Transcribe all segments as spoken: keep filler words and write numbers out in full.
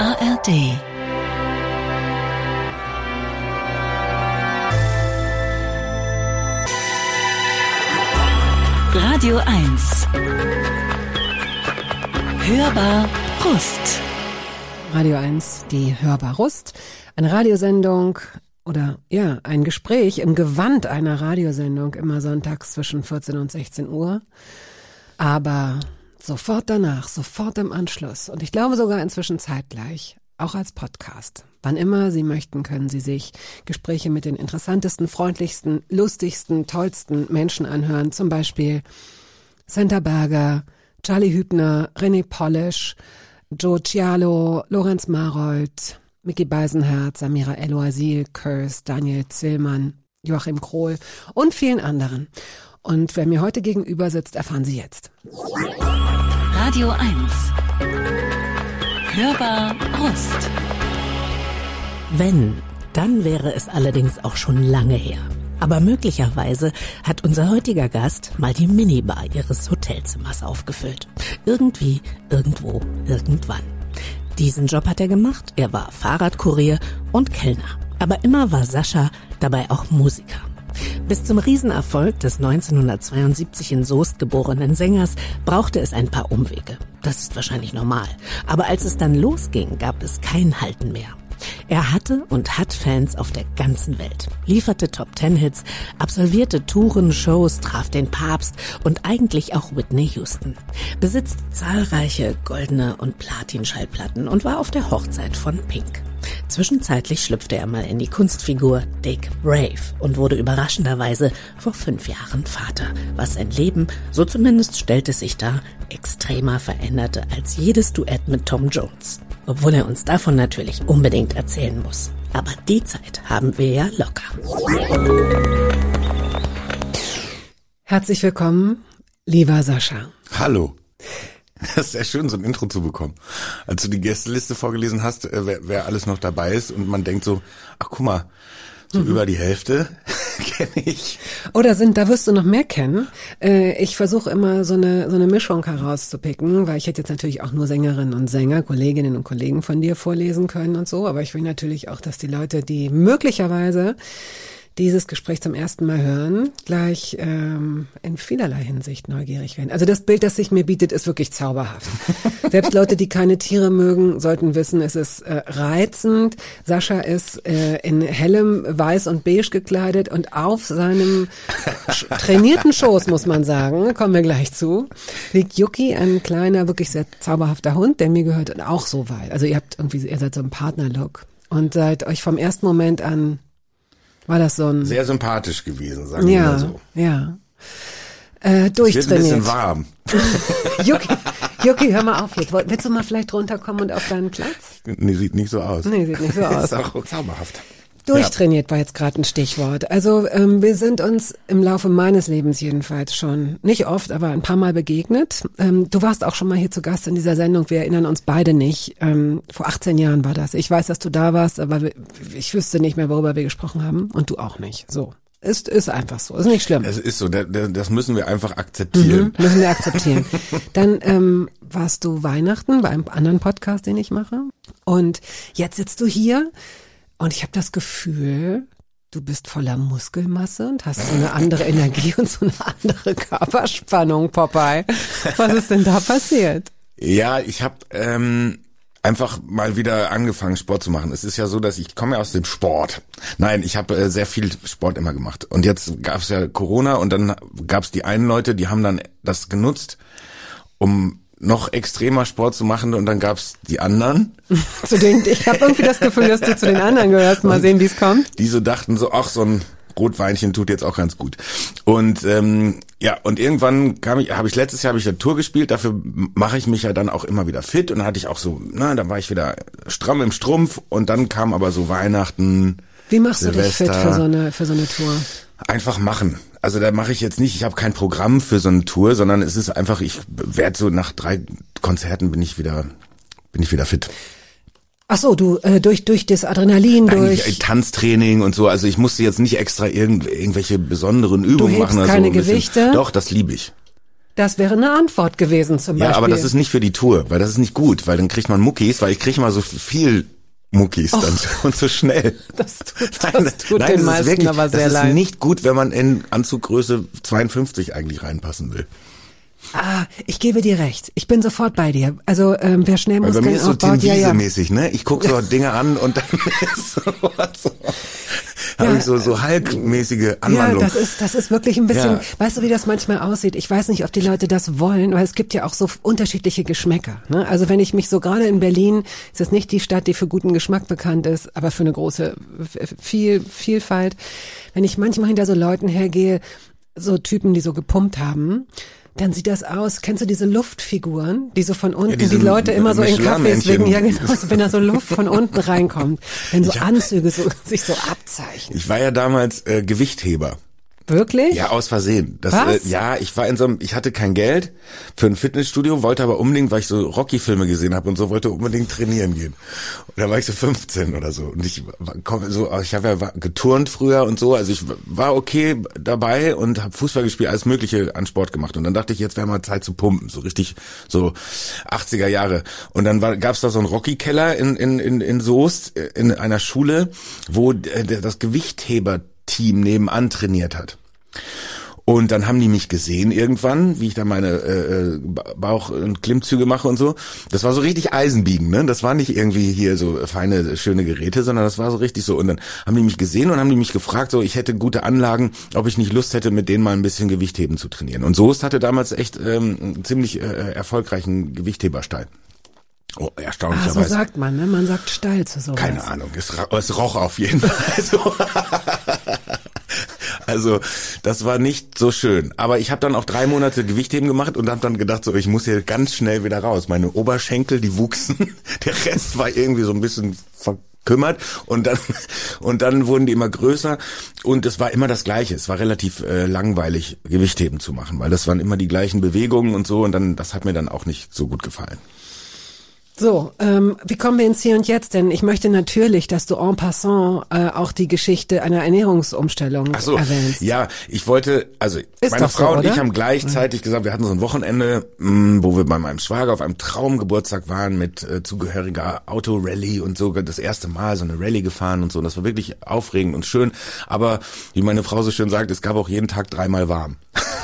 A R D. Radio eins. Hörbar Rust. Radio eins, die Hörbar Rust. Eine Radiosendung oder ja, ein Gespräch im Gewand einer Radiosendung, immer sonntags zwischen vierzehn und sechzehn Uhr. Aber sofort danach, sofort im Anschluss und ich glaube sogar inzwischen zeitgleich, auch als Podcast. Wann immer Sie möchten, können Sie sich Gespräche mit den interessantesten, freundlichsten, lustigsten, tollsten Menschen anhören. Zum Beispiel Senta Berger, Charlie Hübner, René Polish, Joe Cialo, Lorenz Marold, Micky Beisenherz, Samira El-Oasil, Kurs, Daniel Zillmann, Joachim Krohl und vielen anderen. Und wer mir heute gegenüber sitzt, erfahren Sie jetzt. Radio eins. Hörbar Rust. Wenn, dann wäre es allerdings auch schon lange her. Aber möglicherweise hat unser heutiger Gast mal die Minibar ihres Hotelzimmers aufgefüllt. Irgendwie, irgendwo, irgendwann. Diesen Job hat er gemacht. Er war Fahrradkurier und Kellner. Aber immer war Sascha dabei auch Musiker. Bis zum Riesenerfolg des neunzehnhundertzweiundsiebzig in Soest geborenen Sängers brauchte es ein paar Umwege. Das ist wahrscheinlich normal. Aber als es dann losging, gab es kein Halten mehr. Er hatte und hat Fans auf der ganzen Welt, lieferte Top-Ten-Hits, absolvierte Touren, Shows, traf den Papst und eigentlich auch Whitney Houston, besitzt zahlreiche goldene und Platin-Schallplatten und war auf der Hochzeit von Pink. Zwischenzeitlich schlüpfte er mal in die Kunstfigur Dick Brave und wurde überraschenderweise vor fünf Jahren Vater, was sein Leben, so zumindest stellt es sich dar, extremer veränderte als jedes Duett mit Tom Jones. Obwohl er uns davon natürlich unbedingt erzählen muss. Aber die Zeit haben wir ja locker. Herzlich willkommen, lieber Sascha. Hallo. Das ist sehr schön, so ein Intro zu bekommen. Als du die Gästeliste vorgelesen hast, wer, wer alles noch dabei ist und man denkt so, ach guck mal, so mhm. über die Hälfte kenne ich. Oder sind, da wirst du noch mehr kennen. Äh, ich versuche immer so eine so eine Mischung herauszupicken, weil ich hätte jetzt natürlich auch nur Sängerinnen und Sänger, Kolleginnen und Kollegen von dir vorlesen können und so, aber ich will natürlich auch, dass die Leute, die möglicherweise dieses Gespräch zum ersten Mal hören, gleich ähm, in vielerlei Hinsicht neugierig werden. Also das Bild, das sich mir bietet, ist wirklich zauberhaft. Selbst Leute, die keine Tiere mögen, sollten wissen, es ist äh, reizend. Sascha ist äh, in hellem Weiß und Beige gekleidet und auf seinem sch- trainierten Schoß, muss man sagen, kommen wir gleich zu, liegt Yuki, ein kleiner, wirklich sehr zauberhafter Hund, der mir gehört und auch so weit. Also ihr habt irgendwie, ihr seid so ein Partnerlook und seid euch vom ersten Moment an war das so ein... Sehr sympathisch gewesen, sagen ja, wir mal so. Ja, äh, durchtrainiert. Es wird ein bisschen warm. Yuki, Yuki, hör mal auf jetzt. Willst du mal vielleicht runterkommen und auf deinen Platz? Nee, sieht nicht so aus. Nee, sieht nicht so aus. Ist auch zauberhaft. Durchtrainiert war jetzt gerade ein Stichwort. Also ähm, wir sind uns im Laufe meines Lebens jedenfalls schon, nicht oft, aber ein paar Mal begegnet. Ähm, du warst auch schon mal hier zu Gast in dieser Sendung. Wir erinnern uns beide nicht. Ähm, vor achtzehn Jahren war das. Ich weiß, dass du da warst, aber ich wüsste nicht mehr, worüber wir gesprochen haben. Und du auch nicht. So. Ist, ist einfach so. Ist nicht schlimm. Es ist so. Das müssen wir einfach akzeptieren. Mhm, müssen wir akzeptieren. Dann ähm, warst du Weihnachten bei einem anderen Podcast, den ich mache. Und jetzt sitzt du hier. Und ich habe das Gefühl, du bist voller Muskelmasse und hast so eine andere Energie und so eine andere Körperspannung, Popeye. Was ist denn da passiert? Ja, ich habe ähm, einfach mal wieder angefangen, Sport zu machen. Es ist ja so, dass ich komme ja aus dem Sport. Nein, ich habe äh, sehr viel Sport immer gemacht. Und jetzt gab es ja Corona und dann gab es die einen Leute, die haben dann das genutzt, um noch extremer Sport zu machen und dann gab's die anderen. Zu denen, ich habe irgendwie das Gefühl, dass du zu den anderen gehörst. Mal und sehen, wie es kommt. Die so dachten so, ach, so ein Rotweinchen tut jetzt auch ganz gut. Und ähm, ja, und irgendwann kam ich, habe ich letztes Jahr habe ich eine Tour gespielt. Dafür mache ich mich ja dann auch immer wieder fit und dann hatte ich auch so, na, dann war ich wieder stramm im Strumpf und dann kam aber so Weihnachten. Wie machst Silvester. Du dich fit für so eine für so eine Tour? Einfach machen. Also da mache ich jetzt nicht, ich habe kein Programm für so eine Tour, sondern es ist einfach, ich werde so nach drei Konzerten bin ich wieder, bin ich wieder fit. Ach so, du äh, durch durch das Adrenalin, Nein, durch ich, Tanztraining und so. Also ich musste jetzt nicht extra irgend, irgendwelche besonderen Übungen du hebst machen. Keine so Gewichte? Doch, das liebe ich. Das wäre eine Antwort gewesen zum Beispiel. Ja, aber das ist nicht für die Tour, weil das ist nicht gut, weil dann kriegt man Muckis, weil ich kriege immer so viel Muckis Och, dann und so schnell. Das tut, das nein, tut nein, den das meisten ist wirklich, aber sehr das ist leid. nicht gut, wenn man in Anzuggröße zweiundfünfzig eigentlich reinpassen will. Ah, ich gebe dir recht. Ich bin sofort bei dir. Also ähm, wer schnell Weil bei mir Muskeln ist so aufbaut, Tim ja, ja. Wiese-mäßig, ne? Ich gucke so Dinge an und dann ist so, so, Ja, habe ich so so Hulk-mäßige Ja, Anwandlung. das ist, das ist wirklich ein bisschen, Ja. weißt du, wie das manchmal aussieht? Ich weiß nicht, ob die Leute das wollen, weil es gibt ja auch so unterschiedliche Geschmäcker. Ne? Also wenn ich mich so gerade in Berlin, ist das nicht die Stadt, die für guten Geschmack bekannt ist, aber für eine große viel, Vielfalt. Wenn ich manchmal hinter so Leuten hergehe, so Typen, die so gepumpt haben, dann sieht das aus, kennst du diese Luftfiguren, die so von unten, Ja, diese die Leute immer so in Kaffees Michelin-Männchen. wegen, ja genau, so, wenn da so Luft von unten reinkommt, wenn so Anzüge so, sich so abzeichnen. Ich war ja damals äh, Gewichtheber. Wirklich? Ja, aus Versehen. Das, Was? Äh, ja, ich war in so einem, ich hatte kein Geld für ein Fitnessstudio, wollte aber unbedingt, weil ich so Rocky-Filme gesehen habe und so, wollte unbedingt trainieren gehen. Und da war ich so fünfzehn oder so. Und ich war, komm, so, ich habe ja geturnt früher und so, also ich war okay dabei und habe Fußball gespielt, alles Mögliche an Sport gemacht. Und dann dachte ich, jetzt wäre mal Zeit zu pumpen, so richtig so achtziger Jahre. Und dann war, gab's da so einen Rocky-Keller in, in, in, in Soest, in einer Schule, wo äh, das Gewichtheber Team nebenan trainiert hat. Und dann haben die mich gesehen irgendwann, wie ich da meine äh, Bauch- und Klimmzüge mache und so. Das war so richtig Eisenbiegen, ne? Das war nicht irgendwie hier so feine, schöne Geräte, sondern das war so richtig so. Und dann haben die mich gesehen und haben die mich gefragt, so ich hätte gute Anlagen, ob ich nicht Lust hätte, mit denen mal ein bisschen Gewichtheben zu trainieren. Und Soest hatte damals echt ähm, einen ziemlich äh, erfolgreichen Gewichtheberstall. Oh, Ah, erstaunlicherweise. so sagt man, ne? Man sagt Stall zu sowas. Keine Ahnung, es, ra- es roch auf jeden Fall so. Also das war nicht so schön. Aber ich habe dann auch drei Monate Gewichtheben gemacht und habe dann gedacht, so ich muss hier ganz schnell wieder raus. Meine Oberschenkel, die wuchsen. Der Rest war irgendwie so ein bisschen verkümmert und dann und dann wurden die immer größer und es war immer das Gleiche. Es war relativ äh, langweilig, Gewichtheben zu machen, weil das waren immer die gleichen Bewegungen und so und dann das hat mir dann auch nicht so gut gefallen. So, ähm, wie kommen wir ins Hier und Jetzt? Denn ich möchte natürlich, dass du en passant äh, auch die Geschichte einer Ernährungsumstellung Ach so, erwähnst. ja, ich wollte, also Ist meine doch so, Frau und oder? ich haben gleichzeitig gesagt, wir hatten so ein Wochenende, mh, wo wir bei meinem Schwager auf einem Traumgeburtstag waren mit äh, zugehöriger Autorallye und so, das erste Mal so eine Rallye gefahren und so. Und das war wirklich aufregend und schön. Aber wie meine Frau so schön sagt, es gab auch jeden Tag dreimal warm.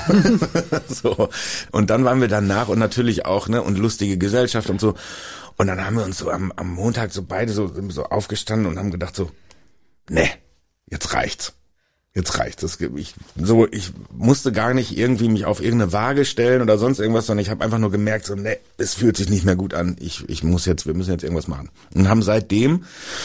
So. Und dann waren wir danach und natürlich auch, ne, und lustige Gesellschaft und so. Und dann haben wir uns so am, am Montag so beide so, so aufgestanden und haben gedacht so, ne, jetzt reicht's. Jetzt reicht's. Das, ich, so, ich musste gar nicht irgendwie mich auf irgendeine Waage stellen oder sonst irgendwas, sondern ich habe einfach nur gemerkt, so, ne, es fühlt sich nicht mehr gut an. Ich, ich muss jetzt, wir müssen jetzt irgendwas machen. Und haben seitdem,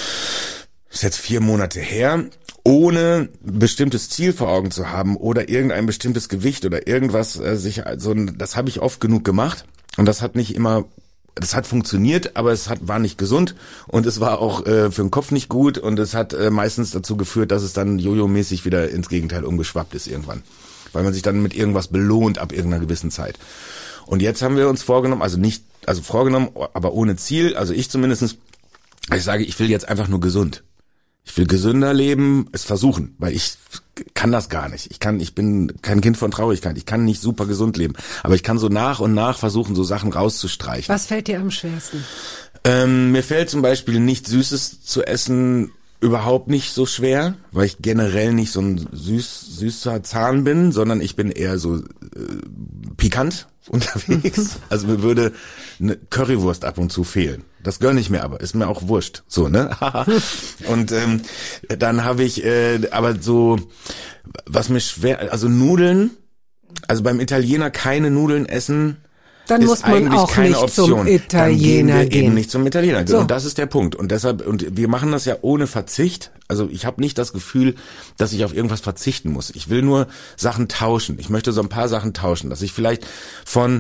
ist jetzt vier Monate her, ohne ein bestimmtes Ziel vor Augen zu haben oder irgendein bestimmtes Gewicht oder irgendwas, äh, sich, so, das habe ich oft genug gemacht und das hat nicht immer Das hat funktioniert, aber es hat, war nicht gesund und es war auch äh, für den Kopf nicht gut und es hat äh, meistens dazu geführt, dass es dann jojo-mäßig wieder ins Gegenteil umgeschwappt ist irgendwann. Weil man sich dann mit irgendwas belohnt ab irgendeiner gewissen Zeit. Und jetzt haben wir uns vorgenommen, also nicht, also vorgenommen, aber ohne Ziel, also ich zumindestens, ich sage, ich will jetzt einfach nur gesund. Ich will gesünder leben, es versuchen, weil ich kann das gar nicht. Ich kann, ich bin kein Kind von Traurigkeit. Ich kann nicht super gesund leben. Aber ich kann so nach und nach versuchen, so Sachen rauszustreichen. Was fällt dir am schwersten? Ähm, mir fällt zum Beispiel nicht Süßes zu essen überhaupt nicht so schwer, weil ich generell nicht so ein süß, süßer Zahn bin, sondern ich bin eher so äh, pikant unterwegs. Also mir würde eine Currywurst ab und zu fehlen. Das gönne ich mir aber, ist mir auch wurscht. So, ne? Und ähm, dann habe ich äh, aber so, was mir schwer, also Nudeln, also beim Italiener keine Nudeln essen, Dann ist muss man eigentlich auch keine nicht Option. zum Italiener Dann gehen wir gehen. eben nicht zum Italiener. So. Und das ist der Punkt. Und deshalb, und wir machen das ja ohne Verzicht. Also ich habe nicht das Gefühl, dass ich auf irgendwas verzichten muss. Ich will nur Sachen tauschen. Ich möchte so ein paar Sachen tauschen, dass ich vielleicht von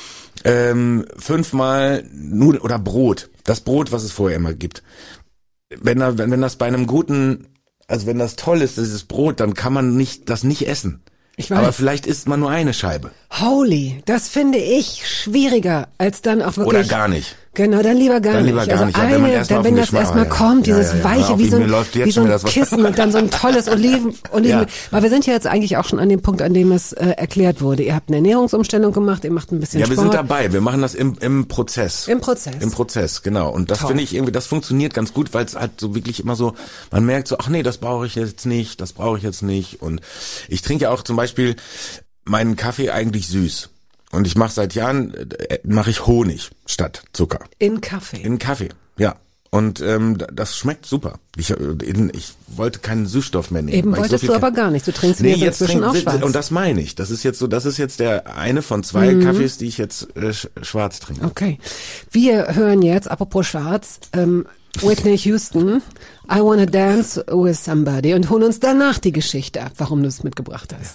ähm, fünfmal Nudeln oder Brot, das Brot, was es vorher immer gibt, wenn, da, wenn, wenn das bei einem guten, also wenn das toll ist, dieses Brot, dann kann man nicht das nicht essen. Ich weiß. Aber vielleicht isst man nur eine Scheibe. Holy, das finde ich schwieriger, als dann auch wirklich... Oder gar nicht. Genau, dann lieber gar dann nicht. Lieber gar also nicht. Ja, eine, wenn, man erst dann, mal wenn das Geschmack, erstmal ja, kommt, ja, dieses ja, ja. weiche, Auf, wie so ein, wie so ein das Kissen und dann so ein tolles Oliven, Oliven. Ja. Aber wir sind ja jetzt eigentlich auch schon an dem Punkt, an dem es äh, erklärt wurde. Ihr habt eine Ernährungsumstellung gemacht, ihr macht ein bisschen Ja, wir Sport. sind dabei. Wir machen das im, im Prozess. Im Prozess. Im Prozess, genau. Und das Toll. finde ich irgendwie, das funktioniert ganz gut, weil es halt so wirklich immer so, man merkt so, ach nee, das brauche ich jetzt nicht, das brauche ich jetzt nicht. Und ich trinke ja auch zum Beispiel meinen Kaffee eigentlich süß. Und ich mache seit Jahren, äh, mache ich Honig statt Zucker. In Kaffee. In Kaffee, ja. Und ähm, das schmeckt super. Ich, ich wollte keinen Süßstoff mehr nehmen. Eben weil ich wolltest so du viel aber gar nicht. Du trinkst ihn nee, jetzt jetzt inzwischen trink, auch schwarz. Und das meine ich. Das ist jetzt so, das ist jetzt der eine von zwei mhm. Kaffees, die ich jetzt äh, schwarz trinke. Okay. Wir hören jetzt, apropos schwarz, ähm, Whitney Houston, I Wanna Dance with Somebody und holen uns danach die Geschichte ab, warum du es mitgebracht hast.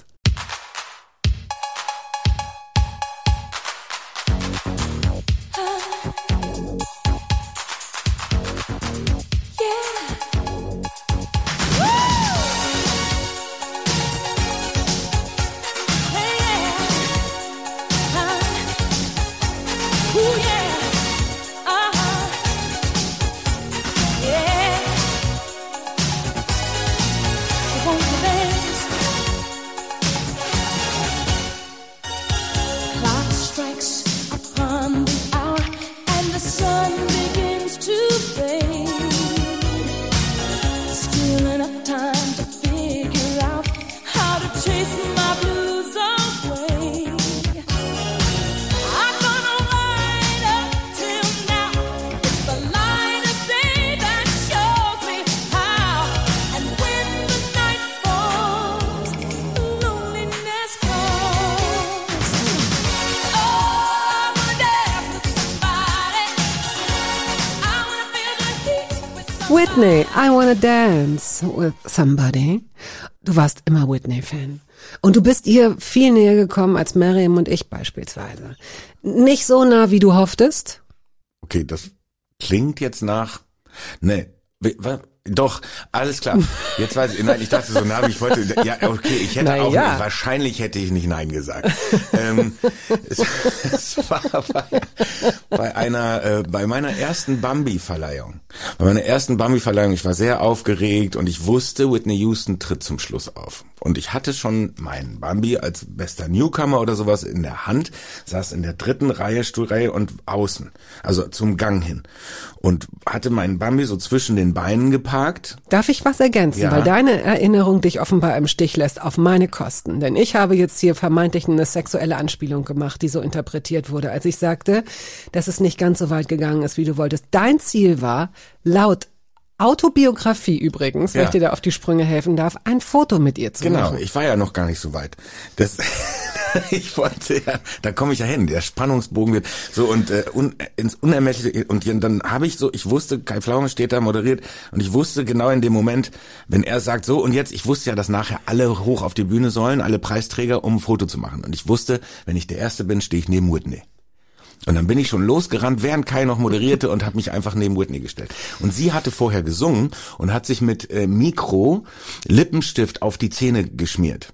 Whitney, I Wanna Dance with Somebody. Du warst immer Whitney-Fan. Und du bist ihr viel näher gekommen als Miriam und ich beispielsweise. Nicht so nah, wie du hofftest? Okay, das klingt jetzt nach... Nee, was? Doch, alles klar. Jetzt weiß ich, nein, ich dachte so, na, ich wollte, ja, okay, ich hätte Na auch ja. nicht, wahrscheinlich hätte ich nicht Nein gesagt. ähm, es, es war bei, bei einer, äh, bei meiner ersten Bambi-Verleihung, bei meiner ersten Bambi-Verleihung, ich war sehr aufgeregt und ich wusste, Whitney Houston tritt zum Schluss auf. Und ich hatte schon meinen Bambi als bester Newcomer oder sowas in der Hand, saß in der dritten Reihe, Stuhlreihe und außen, also zum Gang hin. Und hatte meinen Bambi so zwischen den Beinen geparkt. Darf ich was ergänzen? Ja. Weil deine Erinnerung dich offenbar im Stich lässt, auf meine Kosten. Denn ich habe jetzt hier vermeintlich eine sexuelle Anspielung gemacht, die so interpretiert wurde, als ich sagte, dass es nicht ganz so weit gegangen ist, wie du wolltest. Dein Ziel war, laut Autobiografie übrigens, wenn Ja. ich dir da auf die Sprünge helfen darf, ein Foto mit ihr zu Genau, machen. ich war ja noch gar nicht so weit. Das, ich wollte ja, da komme ich ja hin. Der Spannungsbogen wird so und äh, un, ins Unermessliche. Und dann habe ich so, ich wusste, Kai Pflaume steht da moderiert und ich wusste genau in dem Moment, wenn er sagt so und jetzt, ich wusste ja, dass nachher alle hoch auf die Bühne sollen, alle Preisträger, um ein Foto zu machen. Und ich wusste, wenn ich der Erste bin, stehe ich neben Whitney. Und dann bin ich schon losgerannt, während Kai noch moderierte und habe mich einfach neben Whitney gestellt. Und sie hatte vorher gesungen und hat sich mit äh, Mikro Lippenstift auf die Zähne geschmiert.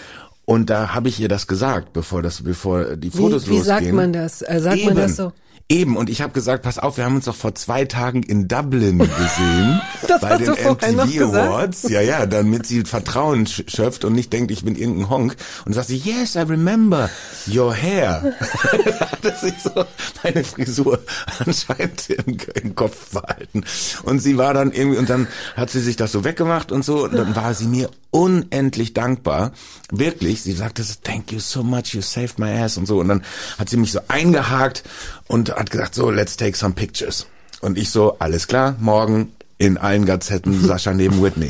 Und da habe ich ihr das gesagt, bevor das, bevor die Fotos wie, wie losgehen. sagt man das? Äh, sagt Eben. man das so? Eben, und ich habe gesagt, pass auf, wir haben uns doch vor zwei Tagen in Dublin gesehen. Das bei hast den du vorher M noch T V gesagt? Awards. Ja, ja, damit sie Vertrauen sch- schöpft und nicht denkt, ich bin irgendein Honk. Und sagt sie, yes, I remember your hair. Da hatte sich so meine Frisur anscheinend im, im Kopf behalten. Und sie war dann irgendwie, und dann hat sie sich das so weggemacht und so, und dann war sie mir unendlich dankbar. Wirklich, sie sagte, thank you so much, you saved my ass und so. Und dann hat sie mich so eingehakt und hat gesagt, so, let's take some pictures. Und ich so, alles klar, morgen in allen Gazetten Sascha neben Whitney.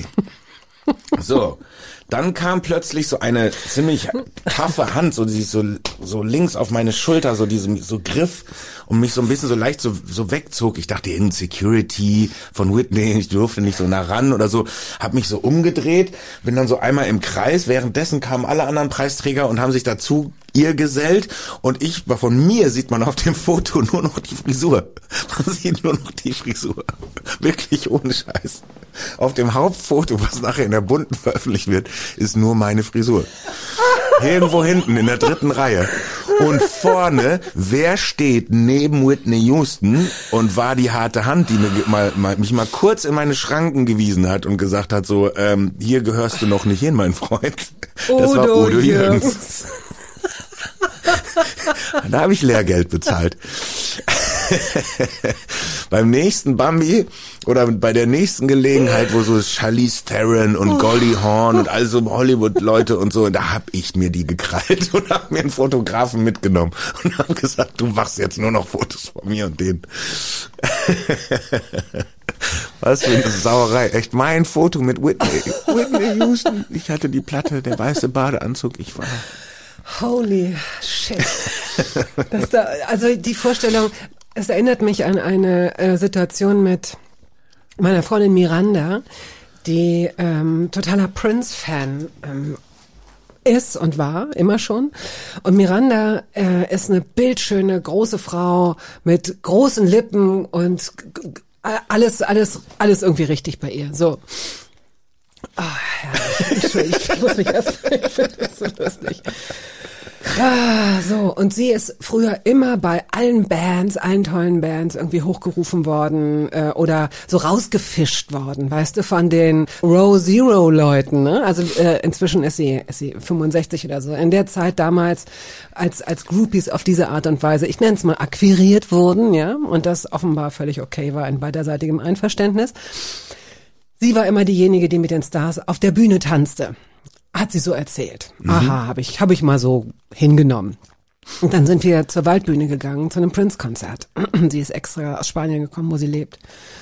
So, dann kam plötzlich so eine ziemlich taffe Hand, so die so so links auf meine Schulter, so diesem so Griff und mich so ein bisschen so leicht so so wegzog. Ich dachte, irgendein Security von Whitney, ich durfte nicht so nah ran oder so. Hab mich so umgedreht, bin dann so einmal im Kreis. Währenddessen kamen alle anderen Preisträger und haben sich dazu ihr gesellt und ich, von mir sieht man auf dem Foto nur noch die Frisur. Man sieht nur noch die Frisur. Wirklich ohne Scheiß. auf dem Hauptfoto, was nachher in der Bunten veröffentlicht wird, ist nur meine Frisur. Irgendwo hinten in der dritten Reihe. Und vorne, wer steht neben Whitney Houston und war die harte Hand, die mir mal, mal, mich mal kurz in meine Schranken gewiesen hat und gesagt hat, so, ähm, hier gehörst du noch nicht hin, mein Freund. Das Udo war Udo Jürgens. Jürgens. Da habe ich Lehrgeld bezahlt. Beim nächsten Bambi oder bei der nächsten Gelegenheit, wo so Charlize Theron und Goldie Hawn und all so Hollywood-Leute und so, da hab ich mir die gekrallt und hab mir einen Fotografen mitgenommen und hab gesagt, du machst jetzt nur noch Fotos von mir und denen. Was für eine Sauerei. Echt mein Foto mit Whitney. Whitney Houston. Ich hatte die Platte, der weiße Badeanzug, ich war... Holy shit. Das da, also die Vorstellung, es erinnert mich an eine äh, Situation mit meiner Freundin Miranda, die ähm, totaler Prince-Fan ähm, ist und war, immer schon. Und Miranda äh, ist eine bildschöne, große Frau mit großen Lippen und g- g- alles, alles, alles irgendwie richtig bei ihr. So. Ah, ja, Entschuldigung, ich muss mich erst, ich finde das so lustig. Ah, so, und sie ist früher immer bei allen Bands, allen tollen Bands irgendwie hochgerufen worden äh, oder so rausgefischt worden, weißt du, von den Row Zero Leuten, ne? Also äh, inzwischen ist sie ist sie fünfundsechzig oder so. In der Zeit damals als als Groupies auf diese Art und Weise, ich nenne es mal akquiriert wurden, ja, und das offenbar völlig okay war in beiderseitigem Einverständnis. Sie war immer diejenige, die mit den Stars auf der Bühne tanzte. Hat sie so erzählt. Mhm. Aha, habe ich, hab ich mal so hingenommen. Und dann sind wir zur Waldbühne gegangen, zu einem Prince-Konzert. Sie ist extra aus Spanien gekommen, wo sie lebt.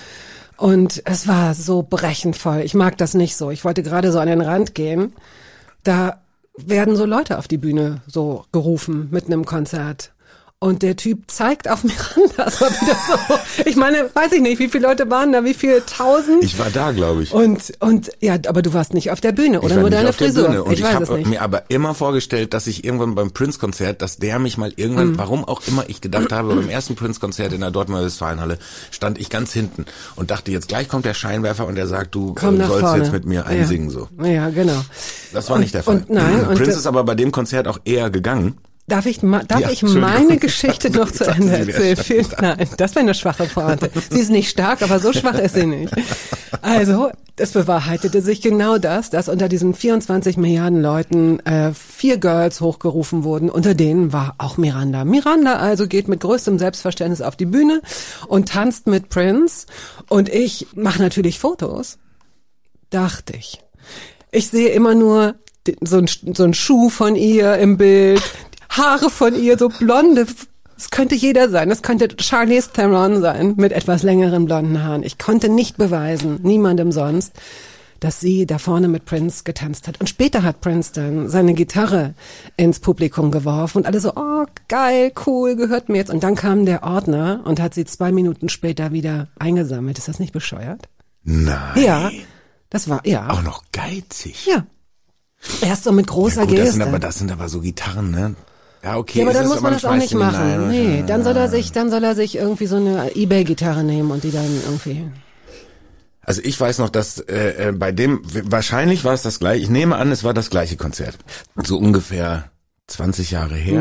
Und es war so brechend voll. Ich mag das nicht so. Ich wollte gerade so an den Rand gehen. Da werden so Leute auf die Bühne so gerufen, mitten im Konzert. Und der Typ zeigt auf Miranda, so wieder so. Ich meine, weiß ich nicht, wie viele Leute waren da, wie viele tausend? Ich war da, glaube ich. Und und ja, aber du warst nicht auf der Bühne oder nur deine Frisur. Und ich ich, weiß ich es habe nicht. mir aber immer vorgestellt, dass ich irgendwann beim Prince-Konzert, dass der mich mal irgendwann, mhm. warum auch immer ich gedacht habe, beim ersten Prince-Konzert in der Dortmunder Westfalenhalle stand ich ganz hinten und dachte, jetzt gleich kommt der Scheinwerfer und der sagt, du Komm äh, sollst vorne. jetzt mit mir einsingen, so. Ja, genau. Das war und, nicht der Fall. Und nein, Prince und, ist aber bei dem Konzert auch eher gegangen. Darf ich, ma, darf Ja, ich meine Geschichte noch zu Sagen Ende Sie mir erzählen? das. Vielen, nein, das wäre eine schwache Pointe. Sie ist nicht stark, aber so schwach ist sie nicht. Also, es bewahrheitete sich genau das, dass unter diesen vierundzwanzig Milliarden Leuten äh, vier Girls hochgerufen wurden. Unter denen war auch Miranda. Miranda also geht mit größtem Selbstverständnis auf die Bühne und tanzt mit Prince. Und ich mache natürlich Fotos. Dachte ich. Ich sehe immer nur so ein, so ein Schuh von ihr im Bild, Haare von ihr, so blonde. Es könnte jeder sein. Es könnte Charlize Theron sein mit etwas längeren blonden Haaren. Ich konnte nicht beweisen, niemandem sonst, dass sie da vorne mit Prince getanzt hat. Und später hat Prince dann seine Gitarre ins Publikum geworfen und alle so, oh, geil, cool, gehört mir jetzt. Und dann kam der Ordner und hat sie zwei Minuten später wieder eingesammelt. Ist das nicht bescheuert? Nein. Ja, das war, ja. Auch noch geizig. Ja. Erst so mit großer Ja, gut, das Geste. sind aber, das sind aber so Gitarren, ne? Ja, okay. Ja, aber ist dann es, muss man das auch nicht machen. Hinein, Nee, dann soll er sich, dann soll er sich irgendwie so eine eBay-Gitarre nehmen und die dann irgendwie. Also ich weiß noch, dass äh, bei dem, wahrscheinlich war es das gleiche, ich nehme an, es war das gleiche Konzert. So ungefähr zwanzig Jahre her.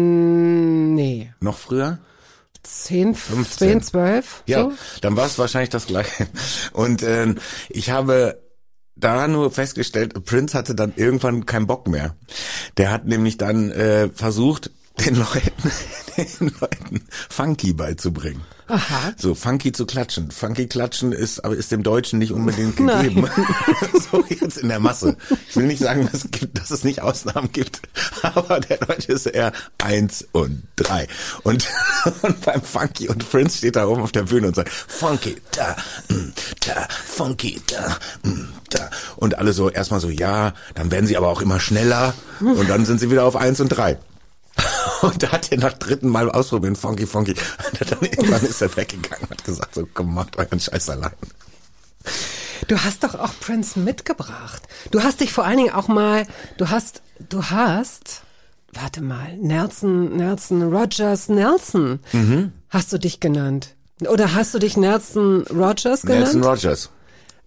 Mm, nee. Noch früher? Zehn, fünfzehn. zehn, zwölf? Ja, so? dann war es wahrscheinlich das gleiche. Und äh, ich habe da nur festgestellt, Prince hatte dann irgendwann keinen Bock mehr. Der hat nämlich dann äh, versucht, den Leuten, den Leuten Funky beizubringen. Aha. So, Funky zu klatschen. Funky klatschen ist, aber ist dem Deutschen nicht unbedingt gegeben. So jetzt in der Masse. Ich will nicht sagen, dass es, gibt, dass es nicht Ausnahmen gibt, aber der Deutsche ist eher eins und drei. Und, und beim Funky und Prince steht da oben auf der Bühne und sagt, Funky, da, mm, da, Funky, da, mm, da. Und alle so, erstmal so, ja, dann werden sie aber auch immer schneller und dann sind sie wieder auf eins und drei. Und da hat er nach dritten Mal ausprobieren, Funky, Funky. Und dann irgendwann ist er weggegangen und hat gesagt, so, komm, macht euren Scheiß allein. Du hast doch auch Prince mitgebracht. Du hast dich vor allen Dingen auch mal, du hast, du hast, warte mal, Nelson, Nelson Rogers Nelson, mhm. hast du dich genannt. Oder hast du dich Nelson Rogers genannt? Nelson Rogers.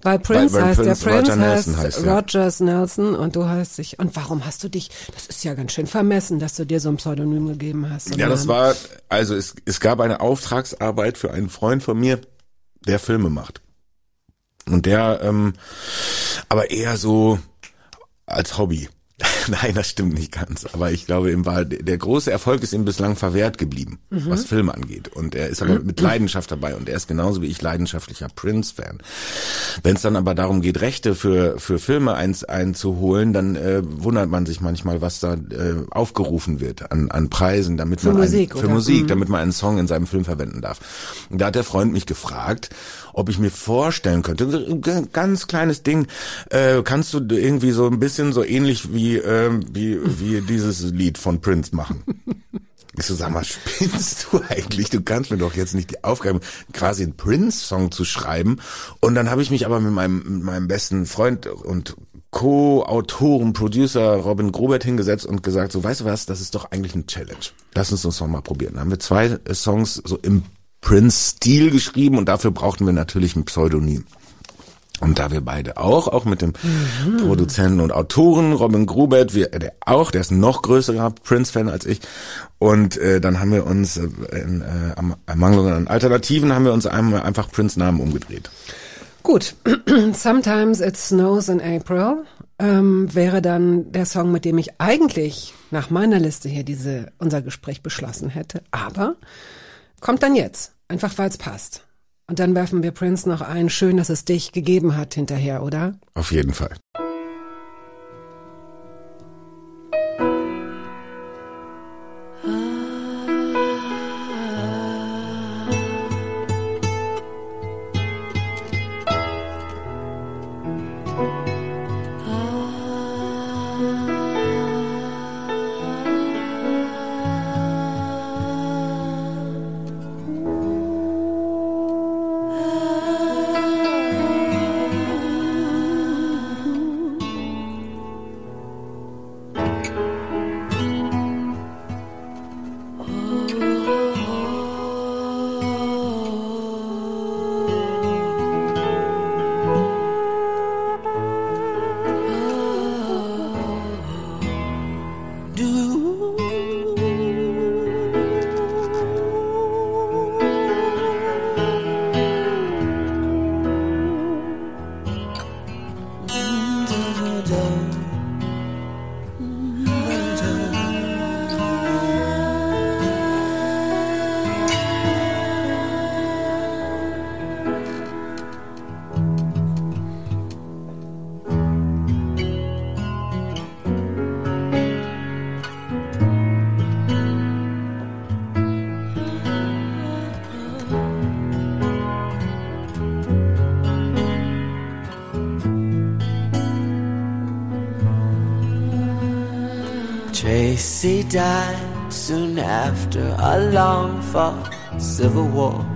Weil Prince weil, weil heißt, Prince der Prince Roger heißt, Nelson heißt ja. Rogers Nelson und du heißt dich, und warum hast du dich, das ist ja ganz schön vermessen, dass du dir so ein Pseudonym gegeben hast. So ja, das Namen. war, also es, es gab eine Auftragsarbeit für einen Freund von mir, der Filme macht. Und der, ähm, aber eher so als Hobby. Nein, das stimmt nicht ganz. Aber ich glaube, ihm war der große Erfolg ist ihm bislang verwehrt geblieben, mhm. was Filme angeht. Und er ist aber mit Leidenschaft dabei und er ist genauso wie ich leidenschaftlicher Prince-Fan. Wenn es dann aber darum geht, Rechte für für Filme ein, einzuholen, dann äh, wundert man sich manchmal, was da äh, aufgerufen wird an an Preisen, damit für man Musik, einen, für oder? Musik, mhm. damit man einen Song in seinem Film verwenden darf. Und da hat der Freund mich gefragt, ob ich mir vorstellen könnte, ein ganz kleines Ding, äh, kannst du irgendwie so ein bisschen so ähnlich wie äh, wie wie dieses Lied von Prince machen. Ich so, sag mal, spinnst du eigentlich? Du kannst mir doch jetzt nicht die Aufgabe, quasi einen Prince-Song zu schreiben. Und dann habe ich mich aber mit meinem mit meinem besten Freund und Co-Autoren, Producer Robin Grubert hingesetzt und gesagt, so, weißt du was, das ist doch eigentlich eine Challenge. Lass uns das doch mal probieren. Dann haben wir zwei Songs so im Prince-Stil geschrieben und dafür brauchten wir natürlich ein Pseudonym. Und da wir beide auch, auch mit dem mhm. Produzenten und Autoren Robin Grubert, wir, der auch, der ist ein noch größerer Prince-Fan als ich. Und äh, dann haben wir uns äh, in äh, am Ermangelung an Alternativen haben wir uns einmal einfach Prince-Namen umgedreht. Gut, Sometimes It Snows in April ähm, wäre dann der Song, mit dem ich eigentlich nach meiner Liste hier diese unser Gespräch beschlossen hätte. Aber kommt dann jetzt, einfach weil es passt. Und dann werfen wir Prince noch ein, schön, dass es dich gegeben hat hinterher, oder? Auf jeden Fall. Tracy died soon after a long-fought civil war.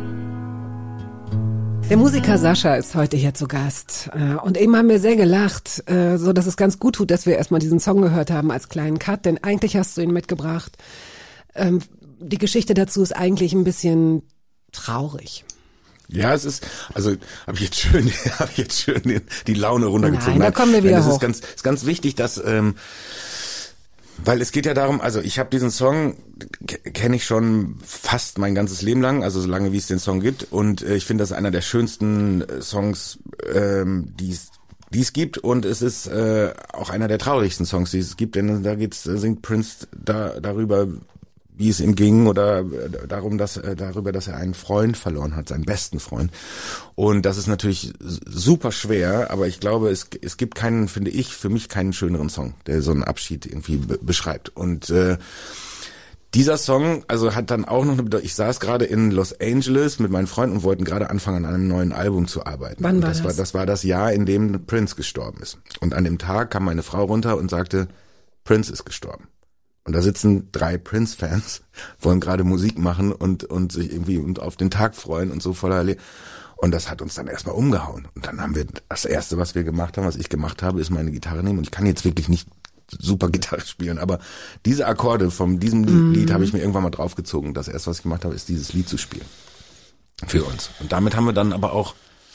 Der Musiker Sascha ist heute hier zu Gast und eben haben wir sehr gelacht, so dass es ganz gut tut, dass wir erstmal diesen Song gehört haben als kleinen Cut, denn eigentlich hast du ihn mitgebracht. Die Geschichte dazu ist eigentlich ein bisschen traurig. Ja, es ist, also habe ich jetzt schön, habe ich jetzt schön die, die Laune runtergezogen. Nein, da kommen wir wieder Nein, das hoch. ist ganz, ist ganz wichtig, dass ähm, weil es geht ja darum, also ich habe diesen Song, k- kenne ich schon fast mein ganzes Leben lang, also so lange wie es den Song gibt. Und äh, ich finde, das ist einer der schönsten äh, Songs, ähm, die es gibt. Und es ist äh, auch einer der traurigsten Songs, die es gibt, denn da geht's, da singt Prince da darüber, wie es ihm ging, oder äh, darum, dass äh, darüber, dass er einen Freund verloren hat, seinen besten Freund. Und das ist natürlich super schwer, aber ich glaube, es es gibt keinen, finde ich, für mich keinen schöneren Song, der so einen Abschied irgendwie be- beschreibt. Und äh, dieser Song, also hat dann auch noch eine Bedeutung. Ich saß gerade in Los Angeles mit meinen Freunden und wollten gerade anfangen, an einem neuen Album zu arbeiten. Wann war und das? das? War, das war das Jahr, in dem Prince gestorben ist. Und an dem Tag kam meine Frau runter und sagte, Prince ist gestorben. Und da sitzen drei Prince-Fans, wollen gerade Musik machen und und sich irgendwie und auf den Tag freuen und so voller Le- Und das hat uns dann erstmal umgehauen. Und dann haben wir, das Erste, was wir gemacht haben, was ich gemacht habe, ist meine Gitarre nehmen. Und ich kann jetzt wirklich nicht super Gitarre spielen, aber diese Akkorde von diesem Mhm. Lied habe ich mir irgendwann mal draufgezogen. Das Erste, was ich gemacht habe, ist dieses Lied zu spielen. Für uns. Und damit haben wir dann aber auch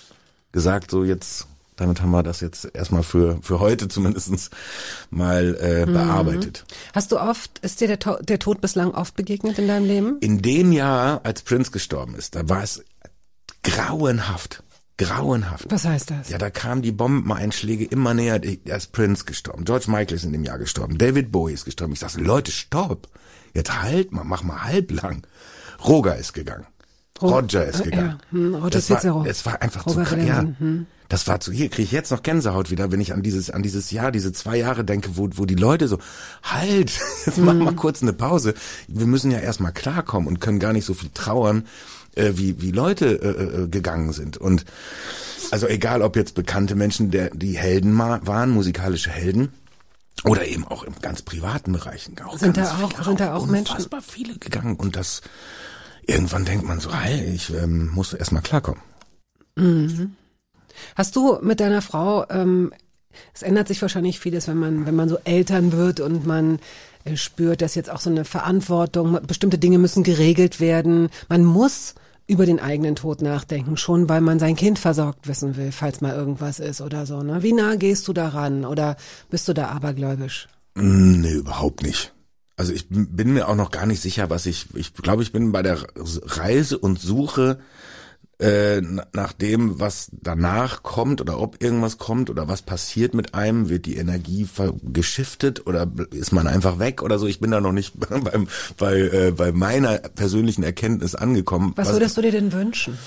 gesagt, so jetzt, damit haben wir das jetzt erstmal für für heute zumindest mal äh, bearbeitet. Hast du oft, ist dir der, To- der Tod bislang oft begegnet in deinem Leben? In dem Jahr, als Prince gestorben ist, da war es grauenhaft. Grauenhaft. Was heißt das? Ja, da kamen die Bombeneinschläge immer näher. Da ist Prince gestorben. George Michael ist in dem Jahr gestorben. David Bowie ist gestorben. Ich sag, Leute, stopp. Jetzt halt mal, mach mal halblang. Roger ist gegangen. Roger ist gegangen. Ja, hm, Roger das, war, Cicero. das war einfach Roger zu krass. Ja, hm. das war zu, hier kriege ich jetzt noch Gänsehaut wieder, wenn ich an dieses, an dieses Jahr, diese zwei Jahre denke, wo, wo die Leute so, halt, jetzt mach mal kurz eine Pause. Wir müssen ja erstmal klarkommen und können gar nicht so viel trauern, äh, wie, wie Leute äh, gegangen sind. Und, also egal, ob jetzt bekannte Menschen, der, die Helden ma- waren, musikalische Helden, oder eben auch im ganz privaten Bereichen. Auch Sind ganz da auch, viele, sind da auch Menschen? unfassbar viele gegangen und das, irgendwann denkt man so, hey, ich ähm, muss erst mal klarkommen. Mhm. Hast du mit deiner Frau, ähm, es ändert sich wahrscheinlich vieles, wenn man, wenn man so Eltern wird und man äh, spürt, dass jetzt auch so eine Verantwortung, bestimmte Dinge müssen geregelt werden. Man muss über den eigenen Tod nachdenken, schon weil man sein Kind versorgt wissen will, falls mal irgendwas ist oder so. Ne? Wie nah gehst du daran oder bist du da abergläubisch? Nee, überhaupt nicht. Also ich bin mir auch noch gar nicht sicher, was ich, ich glaube, ich bin bei der Reise und Suche äh, nach dem, was danach kommt oder ob irgendwas kommt oder was passiert mit einem, wird die Energie geschiftet oder ist man einfach weg oder so. Ich bin da noch nicht beim, bei, äh, bei meiner persönlichen Erkenntnis angekommen. Was, was würdest du dir denn wünschen?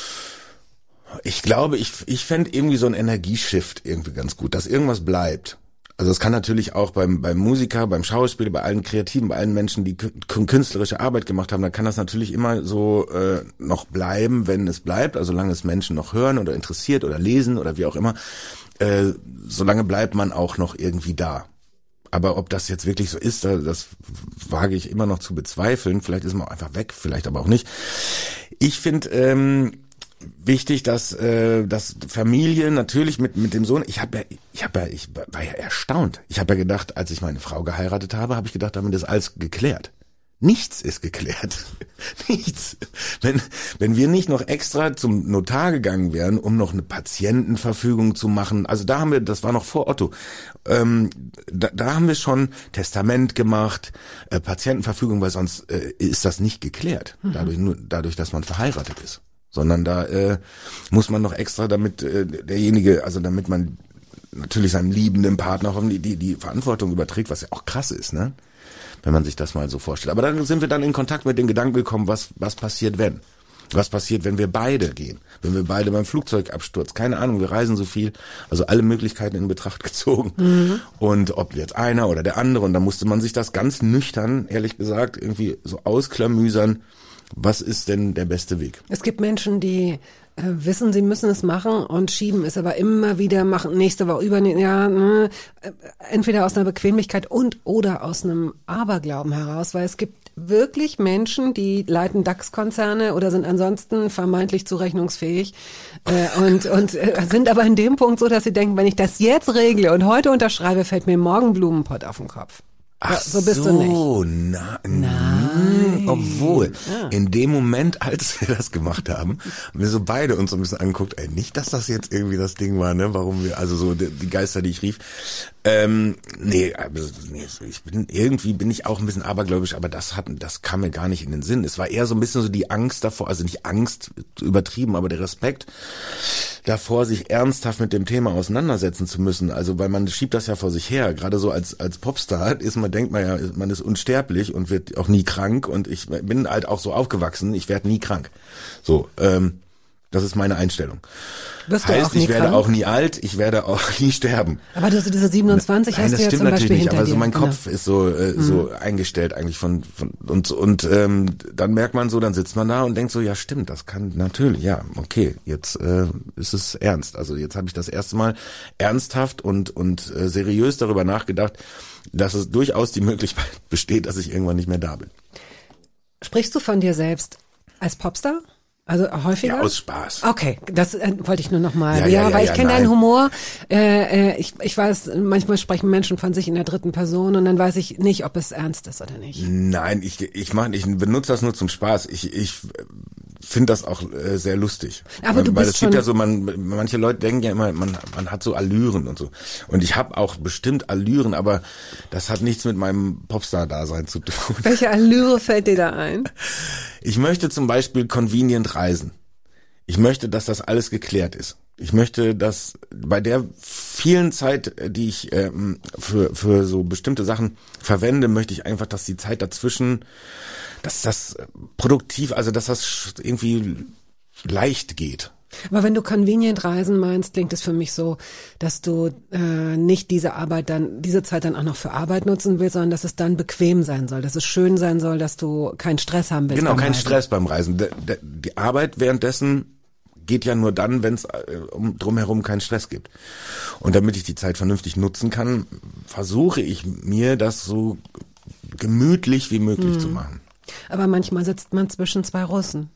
Ich glaube, ich, ich fände irgendwie so ein Energieshift irgendwie ganz gut, dass irgendwas bleibt. Also es kann natürlich auch beim beim Musiker, beim Schauspieler, bei allen Kreativen, bei allen Menschen, die künstlerische Arbeit gemacht haben, da kann das natürlich immer so äh, noch bleiben, wenn es bleibt, also solange es Menschen noch hören oder interessiert oder lesen oder wie auch immer, äh, solange bleibt man auch noch irgendwie da. Aber ob das jetzt wirklich so ist, das wage ich immer noch zu bezweifeln. Vielleicht ist man auch einfach weg, vielleicht aber auch nicht. Ich finde ähm, wichtig, dass äh, dass Familie natürlich mit mit dem Sohn, ich habe ja ich habe ja ich war ja erstaunt. Ich habe ja gedacht, als ich meine Frau geheiratet habe, habe ich gedacht, damit ist alles geklärt. Nichts ist geklärt. Nichts. Wenn wenn wir nicht noch extra zum Notar gegangen wären, um noch eine Patientenverfügung zu machen, also da haben wir, das war noch vor Otto, ähm, da, da haben wir schon Testament gemacht, äh, Patientenverfügung, weil sonst äh, ist das nicht geklärt. Mhm. Dadurch nur dadurch, dass man verheiratet ist. Sondern da äh, muss man noch extra, damit äh, derjenige, also damit man natürlich seinem liebenden Partner die, die, die Verantwortung überträgt, was ja auch krass ist, ne? Wenn man sich das mal so vorstellt. Aber dann sind wir dann in Kontakt mit den Gedanken gekommen, was was passiert, wenn? Was passiert, wenn wir beide gehen? Wenn wir beide beim Flugzeugabsturz? Keine Ahnung, wir reisen so viel, also alle Möglichkeiten in Betracht gezogen. Mhm. Und ob jetzt einer oder der andere, und da musste man sich das ganz nüchtern, ehrlich gesagt, irgendwie so ausklamüsern. Was ist denn der beste Weg? Es gibt Menschen, die äh, wissen, sie müssen es machen und schieben es aber immer wieder, machen nächste Woche, übernächste, ja, ne, äh, entweder aus einer Bequemlichkeit und oder aus einem Aberglauben heraus, weil es gibt wirklich Menschen, die leiten DAX-Konzerne oder sind ansonsten vermeintlich zurechnungsfähig äh, und und äh, sind aber in dem Punkt so, dass sie denken, wenn ich das jetzt regle und heute unterschreibe, fällt mir morgen ein Blumenpott auf den Kopf. Ach so bist so, du nicht. Na, Nein. Obwohl, ja. In dem Moment, als wir das gemacht haben, haben wir so beide uns so ein bisschen angeguckt, ey, nicht, dass das jetzt irgendwie das Ding war, ne, warum wir, also so die, die Geister, die ich rief. Ähm, nee, also, nee, ich bin, irgendwie bin ich auch ein bisschen abergläubisch, aber das hat, das kam mir gar nicht in den Sinn. Es war eher so ein bisschen so die Angst davor, also nicht Angst, übertrieben, aber der Respekt davor, sich ernsthaft mit dem Thema auseinandersetzen zu müssen. Also, weil man schiebt das ja vor sich her. Gerade so als, als Popstar ist man, denkt man ja, man ist unsterblich und wird auch nie krank, und ich bin halt auch so aufgewachsen, ich werde nie krank. So, ähm, das ist meine Einstellung. Wirst du heißt, auch nie ich werde krank? auch nie alt, ich werde auch nie sterben. Aber du, diese siebenundzwanzig Nein, hast das du ja stimmt zum Beispiel natürlich nicht, hinter aber so dir. mein Kopf Genau. ist so äh, so mhm. eingestellt eigentlich von, von und und ähm, dann merkt man so, dann sitzt man da und denkt so, ja stimmt, das kann natürlich, ja, okay, jetzt äh, ist es ernst. Also jetzt habe ich das erste Mal ernsthaft und und äh, seriös darüber nachgedacht, dass es durchaus die Möglichkeit besteht, dass ich irgendwann nicht mehr da bin. Sprichst du von dir selbst als Popstar? Also häufiger? Ja, aus Spaß. Okay, das äh, wollte ich nur noch mal. Ja, Ja, ja, ja, weil ja, ich kenne nein. deinen Humor. Äh, äh, ich, ich weiß, manchmal sprechen Menschen von sich in der dritten Person und dann weiß ich nicht, ob es ernst ist oder nicht. Nein, ich ich mache, ich benutze das nur zum Spaß. Ich ich finde das auch äh, sehr lustig. Aber weil, du weil bist es gibt schon ja so, man, manche Leute denken ja immer, man, man hat so Allüren und so. Und ich habe auch bestimmt Allüren, aber das hat nichts mit meinem Popstar-Dasein zu tun. Welche Allüre fällt dir da ein? Ich möchte zum Beispiel convenient reisen. Ich möchte, dass das alles geklärt ist. Ich möchte, dass bei der vielen Zeit, die ich ähm, für für so bestimmte Sachen verwende, möchte ich einfach, dass die Zeit dazwischen, dass das produktiv, also dass das irgendwie leicht geht. Aber wenn du convenient reisen meinst, klingt es für mich so, dass du äh, nicht diese Arbeit dann, diese Zeit dann auch noch für Arbeit nutzen willst, sondern dass es dann bequem sein soll, dass es schön sein soll, dass du keinen Stress haben willst. Genau, beim kein Reisen. Stress beim Reisen. De, de, die Arbeit währenddessen geht ja nur dann, wenn es äh, um, drumherum keinen Stress gibt. Und damit ich die Zeit vernünftig nutzen kann, versuche ich mir das so gemütlich wie möglich hm. zu machen. Aber manchmal sitzt man zwischen zwei Russen.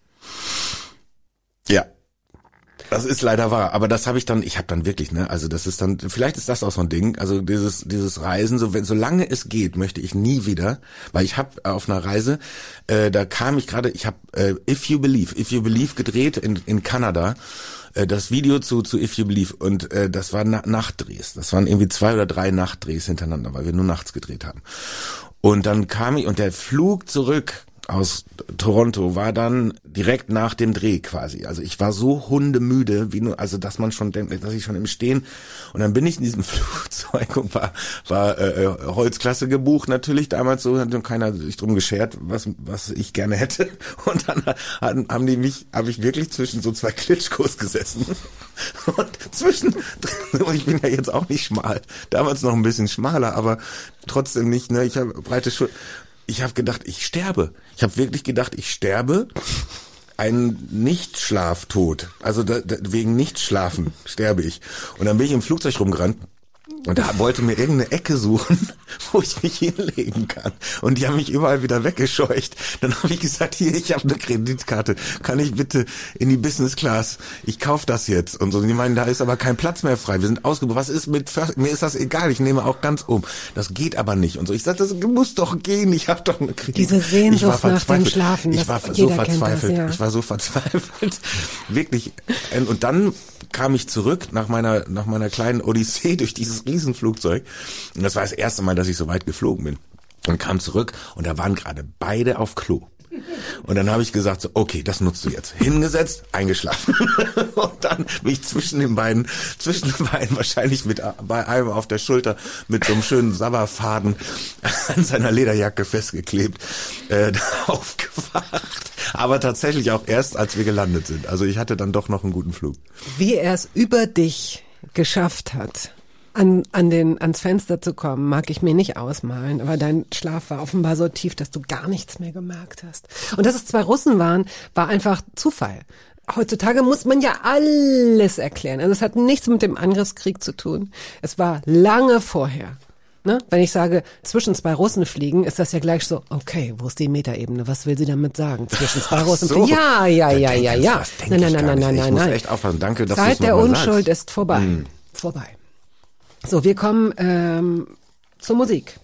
Ja. Das ist leider wahr, aber das habe ich dann, ich habe dann wirklich, ne, also das ist dann, vielleicht ist das auch so ein Ding, also dieses dieses Reisen, so wenn solange es geht, möchte ich nie wieder, weil ich habe auf einer Reise, äh, da kam ich gerade, ich habe äh, If You Believe, If You Believe gedreht in in Kanada, äh, das Video zu zu If You Believe und äh, das waren Na- Nachtdrehs, das waren irgendwie zwei oder drei Nachtdrehs hintereinander, weil wir nur nachts gedreht haben. Und dann kam ich und der Flug zurück aus Toronto war dann direkt nach dem Dreh quasi. Also ich war so hundemüde, wie nur, also dass man schon denkt, dass ich schon im Stehen. Und dann bin ich in diesem Flugzeug und war, war äh, Holzklasse gebucht natürlich damals, so hat keiner sich drum geschert, was was ich gerne hätte. Und dann haben, haben die mich, habe ich wirklich zwischen so zwei Klitschkos gesessen. Und zwischen, und ich bin ja jetzt auch nicht schmal, damals noch ein bisschen schmaler, aber trotzdem nicht, ne, ich habe breite Schultern. Ich habe gedacht, ich sterbe. Ich habe wirklich gedacht, ich sterbe. Ein Nichtschlaftod. Also da, da, wegen Nichtschlafen sterbe ich. Und dann bin ich im Flugzeug rumgerannt und da wollte mir irgendeine Ecke suchen, wo ich mich hinlegen kann. Und die haben mich überall wieder weggescheucht. Dann habe ich gesagt, hier, ich habe eine Kreditkarte. Kann ich bitte in die Business Class? Ich kaufe das jetzt. Und so. Und die meinen, da ist aber kein Platz mehr frei. Wir sind ausgebucht. Was ist mit First? Mir ist das egal. Ich nehme auch ganz um. Das geht aber nicht. Und so. Ich sagte, das muss doch gehen. Ich habe doch eine Kreditkarte. Diese Sehnsucht nach dem Schlafen. Ich war so verzweifelt. Das, ja. Ich war so verzweifelt. Wirklich. Und dann kam ich zurück nach meiner nach meiner kleinen Odyssee durch dieses Riesenflugzeug. Und das war das erste Mal, dass ich so weit geflogen bin. Und kam zurück und da waren gerade beide auf Klo. Und dann habe ich gesagt, so, okay, das nutzt du jetzt. Hingesetzt, eingeschlafen. Und dann bin ich zwischen den beiden, zwischen den beiden wahrscheinlich mit bei einem auf der Schulter mit so einem schönen Sabberfaden an seiner Lederjacke festgeklebt, äh, aufgewacht. Aber tatsächlich auch erst, als wir gelandet sind. Also ich hatte dann doch noch einen guten Flug. Wie er es über dich geschafft hat, an, an den, ans Fenster zu kommen, mag ich mir nicht ausmalen, aber dein Schlaf war offenbar so tief, dass du gar nichts mehr gemerkt hast. Und dass es zwei Russen waren, war einfach Zufall. Heutzutage muss man ja alles erklären. Also es hat nichts mit dem Angriffskrieg zu tun. Es war lange vorher. Ne? Wenn ich sage, zwischen zwei Russen fliegen, ist das ja gleich so, okay, wo ist die Metaebene? Was will sie damit sagen? Zwischen zwei Russen so. fliegen. Ja, ja, ja, ja, ja. Nein, nein, nein, nein, nein, nein. Ich muss echt aufpassen. Danke, dass du Zeit es der nochmal Unschuld sagst. ist vorbei. Hm. Vorbei. So, wir kommen ähm, zur Musik.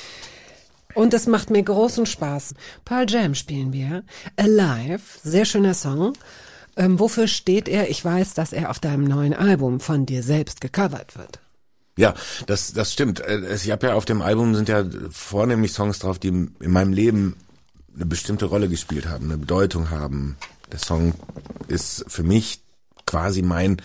Und es macht mir großen Spaß. Pearl Jam spielen wir. Alive, sehr schöner Song. Ähm, wofür steht er? Ich weiß, dass er auf deinem neuen Album von dir selbst gecovert wird. Ja, das das stimmt. Ich habe ja auf dem Album sind ja vornehmlich Songs drauf, die in meinem Leben eine bestimmte Rolle gespielt haben, eine Bedeutung haben. Der Song ist für mich quasi mein,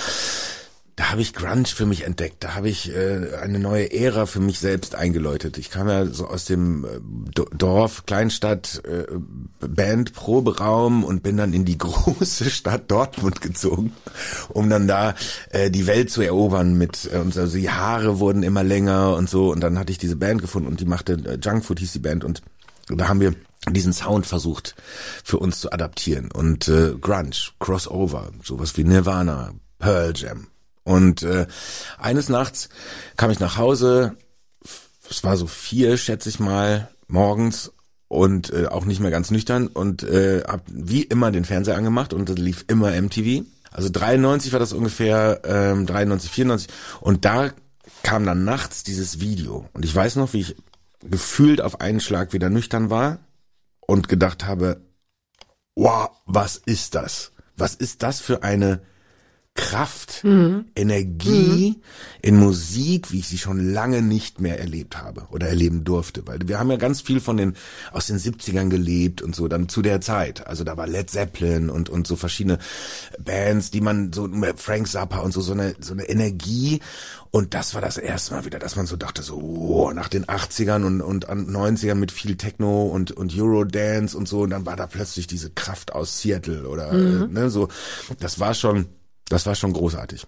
da habe ich Grunge für mich entdeckt, da habe ich äh, eine neue Ära für mich selbst eingeläutet. Ich kam ja so aus dem äh, Dorf, Kleinstadt, äh, Band, Proberaum und bin dann in die große Stadt Dortmund gezogen, um dann da äh, die Welt zu erobern mit äh, und also die Haare wurden immer länger und so und dann hatte ich diese Band gefunden und die machte äh, Junkfood hieß die Band und da haben wir diesen Sound versucht für uns zu adaptieren und äh, Grunge, Crossover, sowas wie Nirvana, Pearl Jam. Und äh, eines Nachts kam ich nach Hause, es war so vier, schätze ich mal, morgens und äh, auch nicht mehr ganz nüchtern und äh, hab wie immer den Fernseher angemacht und das lief immer M T V. Also dreiundneunzig war das ungefähr, ähm, dreiundneunzig, vierundneunzig und da kam dann nachts dieses Video und ich weiß noch, wie ich gefühlt auf einen Schlag wieder nüchtern war und gedacht habe, wow, was ist das? Was ist das für eine Kraft, mhm. Energie mhm. in Musik, wie ich sie schon lange nicht mehr erlebt habe oder erleben durfte. Weil wir haben ja ganz viel von den, aus den siebzigern gelebt und so, dann zu der Zeit. Also da war Led Zeppelin und, und so verschiedene Bands, die man so, Frank Zappa und so, so eine, so eine Energie. Und das war das erste Mal wieder, dass man so dachte, so, oh, nach den achtzigern und, und an neunzigern mit viel Techno und, und Eurodance und so. Und dann war da plötzlich diese Kraft aus Seattle oder, mhm. äh, ne, so. Das war schon, Das war schon großartig.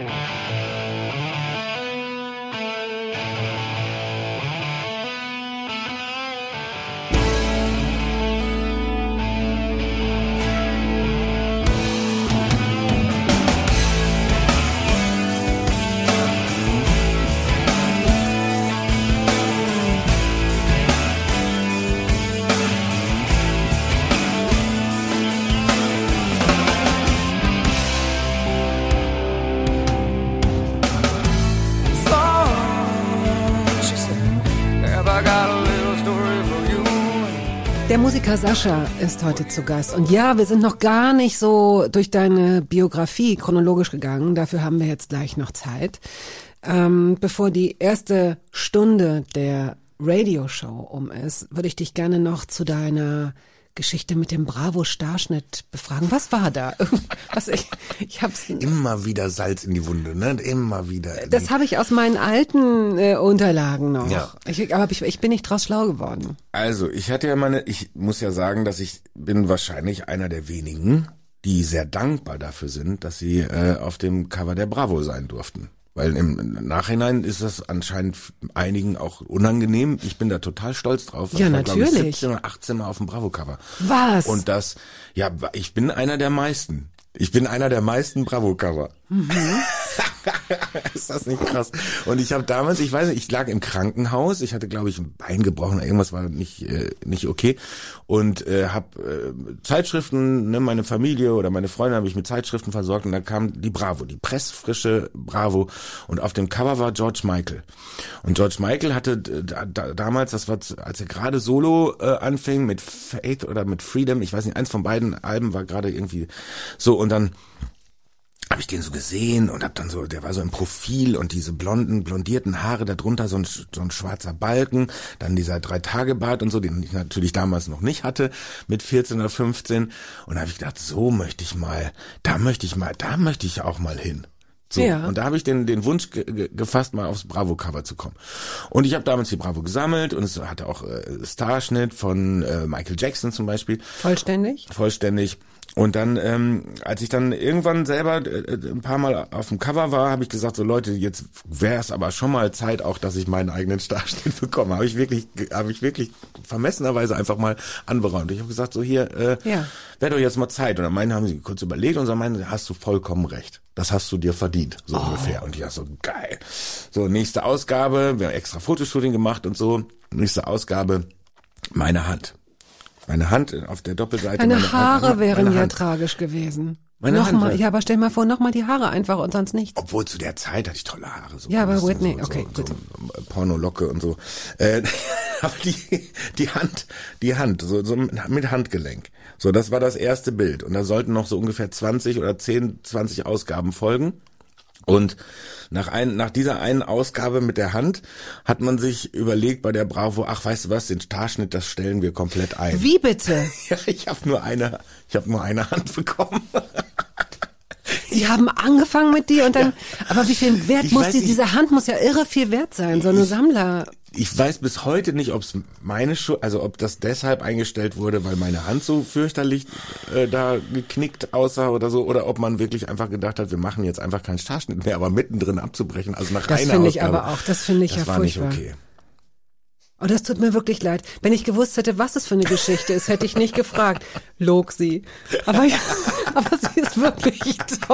Der Musiker Sascha ist heute zu Gast. Und ja, wir sind noch gar nicht so durch deine Biografie chronologisch gegangen. Dafür haben wir jetzt gleich noch Zeit. Ähm, bevor die erste Stunde der Radioshow um ist, würde ich dich gerne noch zu deiner Geschichte mit dem Bravo-Starschnitt befragen. Was war da? Was ich, ich hab's immer wieder Salz in die Wunde, ne? Immer wieder. Das habe ich aus meinen alten äh, Unterlagen noch. Ja. Ich, aber ich, ich bin nicht draus schlau geworden. Also, ich hatte ja meine, ich muss ja sagen, dass ich bin wahrscheinlich einer der wenigen, die sehr dankbar dafür sind, dass sie äh, auf dem Cover der Bravo sein durften. Weil im Nachhinein ist das anscheinend einigen auch unangenehm. Ich bin da total stolz drauf. Ja, ich war, natürlich. glaube ich, siebzehn oder achtzehn Mal auf dem Bravo-Cover. Was? Und das, ja, ich bin einer der meisten. Ich bin einer der meisten Bravo-Cover. Mhm. Ist das nicht krass? Und ich habe damals, ich weiß nicht, ich lag im Krankenhaus, ich hatte, glaube ich, ein Bein gebrochen, irgendwas war nicht äh, nicht okay und äh, habe äh, Zeitschriften, ne, meine Familie oder meine Freunde habe ich mit Zeitschriften versorgt und dann kam die Bravo, die pressfrische Bravo und auf dem Cover war George Michael. Und George Michael hatte da, da, damals, das war, als er gerade Solo äh, anfing mit Faith oder mit Freedom, ich weiß nicht, eins von beiden Alben war gerade irgendwie so und dann habe ich den so gesehen und hab dann so, der war so im Profil und diese blonden, blondierten Haare, darunter so ein, so ein schwarzer Balken, dann dieser Drei-Tage-Bart und so, den ich natürlich damals noch nicht hatte, mit vierzehn oder fünfzehn. Und da habe ich gedacht, so möchte ich mal, da möchte ich mal, da möchte ich auch mal hin. So, ja. Und da habe ich den den Wunsch ge- ge- gefasst, mal aufs Bravo-Cover zu kommen. Und ich habe damals die Bravo gesammelt und es hatte auch äh, Starschnitt von äh, Michael Jackson zum Beispiel. Vollständig? Vollständig. Und dann, ähm, als ich dann irgendwann selber äh, ein paar Mal auf dem Cover war, habe ich gesagt, so Leute, jetzt wäre es aber schon mal Zeit auch, dass ich meinen eigenen Starschnitt bekomme. Habe ich wirklich, habe ich wirklich vermessenerweise einfach mal anberaumt. Ich habe gesagt, so hier, äh, ja. wäre doch jetzt mal Zeit. Und dann meinen, haben sie kurz überlegt und dann meinen, hast du vollkommen recht. Das hast du dir verdient, so oh. ungefähr. Und ich dachte so, geil. So, nächste Ausgabe, wir haben extra Fotoshooting gemacht und so. Nächste Ausgabe, meine Hand. Meine Hand auf der Doppelseite. Deine meine Haare Hand, wären meine ja Hand. tragisch gewesen. Meine noch Hand mal, wäre- ja, aber stell mal vor, noch mal die Haare einfach und sonst nichts. Obwohl zu der Zeit hatte ich tolle Haare. So, Ja, aber so, Whitney, so, okay, so, gut. so Pornolocke und so. Äh, aber die, die Hand, die Hand, so, so mit Handgelenk. So, das war das erste Bild. Und da sollten noch so ungefähr zwanzig oder zehn, zwanzig Ausgaben folgen. Und nach ein, nach dieser einen Ausgabe mit der Hand hat man sich überlegt bei der Bravo, ach, weißt du was, den Starschnitt, das stellen wir komplett ein. Wie bitte? Ja, ich habe nur eine, ich habe nur eine Hand bekommen. Sie haben angefangen mit dir und dann, ja. aber wie viel Wert Ich muss weiß die, nicht. diese Hand muss ja irre viel wert sein, so eine Sammler. Ich weiß bis heute nicht, ob es meine Schuld, also ob das deshalb eingestellt wurde, weil meine Hand so fürchterlich äh, da geknickt aussah oder so, oder ob man wirklich einfach gedacht hat, wir machen jetzt einfach keinen Starschnitt mehr, aber mittendrin abzubrechen, also nach Das einer finde ich Ausgabe, aber auch, das finde ich das ja war furchtbar. nicht okay. Oh, das tut mir wirklich leid. Wenn ich gewusst hätte, was es für eine Geschichte ist, hätte ich nicht gefragt. Log sie. Aber, ja, aber sie ist wirklich toll.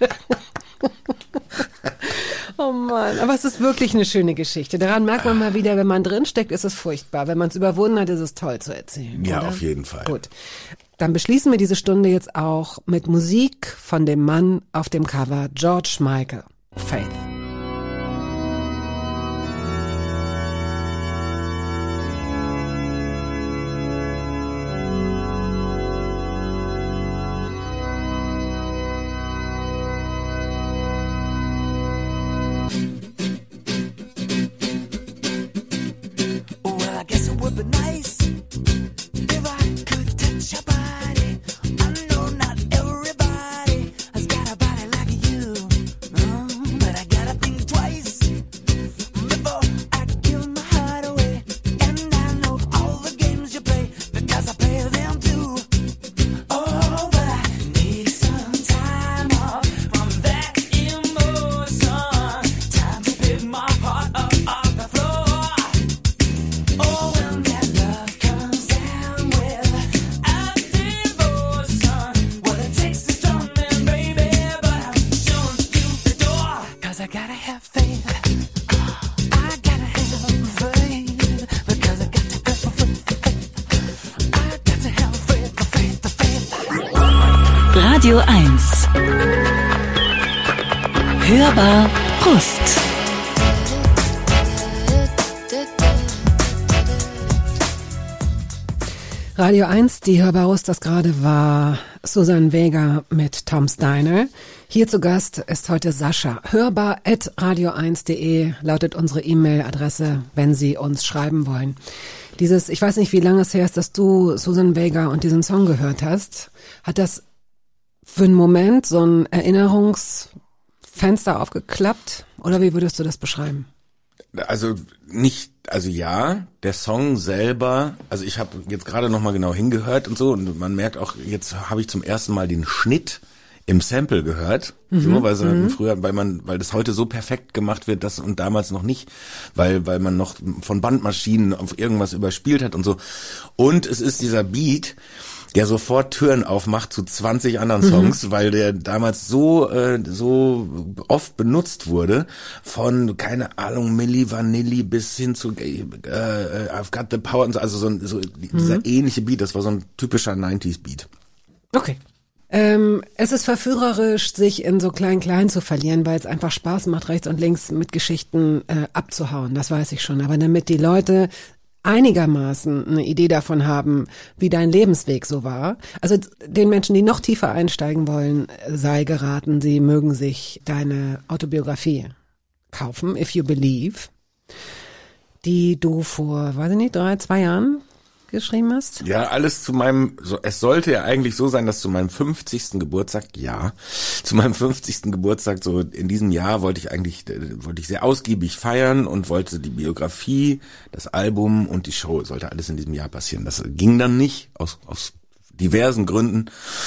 Oh Mann, aber es ist wirklich eine schöne Geschichte. Daran merkt man mal wieder, wenn man drinsteckt, ist es furchtbar. Wenn man es überwunden hat, ist es toll zu erzählen. Ja, oder? auf jeden Fall. Gut. Dann beschließen wir diese Stunde jetzt auch mit Musik von dem Mann auf dem Cover, George Michael. Faith. Radio eins. Hörbar Brust. Radio eins, die Hörbarus, das gerade war Susanne Vega mit Tom's Diner. Hier zu Gast ist heute Sascha. hörbar at radio eins punkt de lautet unsere E-Mail-Adresse, wenn Sie uns schreiben wollen. Dieses, ich weiß nicht, wie lange es her ist, dass du Susanne Vega und diesen Song gehört hast. Hat das für einen Moment so ein Erinnerungsfenster aufgeklappt? Oder wie würdest du das beschreiben? Also nicht, also ja, der Song selber, also ich habe jetzt gerade noch mal genau hingehört und so und man merkt auch, jetzt habe ich zum ersten Mal den Schnitt im Sample gehört, mhm, so, weil sie mhm. früher, weil man, weil das heute so perfekt gemacht wird, das und damals noch nicht, weil weil man noch von Bandmaschinen auf irgendwas überspielt hat und so. Und es ist dieser Beat, der sofort Türen aufmacht zu zwanzig anderen Songs, mhm. weil der damals so äh, so oft benutzt wurde, von, keine Ahnung, Milli Vanilli bis hin zu äh, I've Got the Power, und so, also so, ein, so mhm. dieser ähnliche Beat, das war so ein typischer neunziger Beat. Okay. Ähm, es ist verführerisch, sich in so klein-klein zu verlieren, weil es einfach Spaß macht, rechts und links mit Geschichten äh, abzuhauen, das weiß ich schon. Aber damit die Leute einigermaßen eine Idee davon haben, wie dein Lebensweg so war. Also den Menschen, die noch tiefer einsteigen wollen, sei geraten, sie mögen sich deine Autobiografie kaufen, If You Believe, die du vor, weiß ich nicht, drei, zwei Jahren geschrieben hast? Ja, alles zu meinem, so, es sollte ja eigentlich so sein, dass zu meinem fünfzigsten Geburtstag, ja, zu meinem fünfzigsten Geburtstag, so in diesem Jahr wollte ich eigentlich, wollte ich sehr ausgiebig feiern und wollte die Biografie, das Album und die Show, sollte alles in diesem Jahr passieren. Das ging dann nicht, aus, aus diversen Gründen.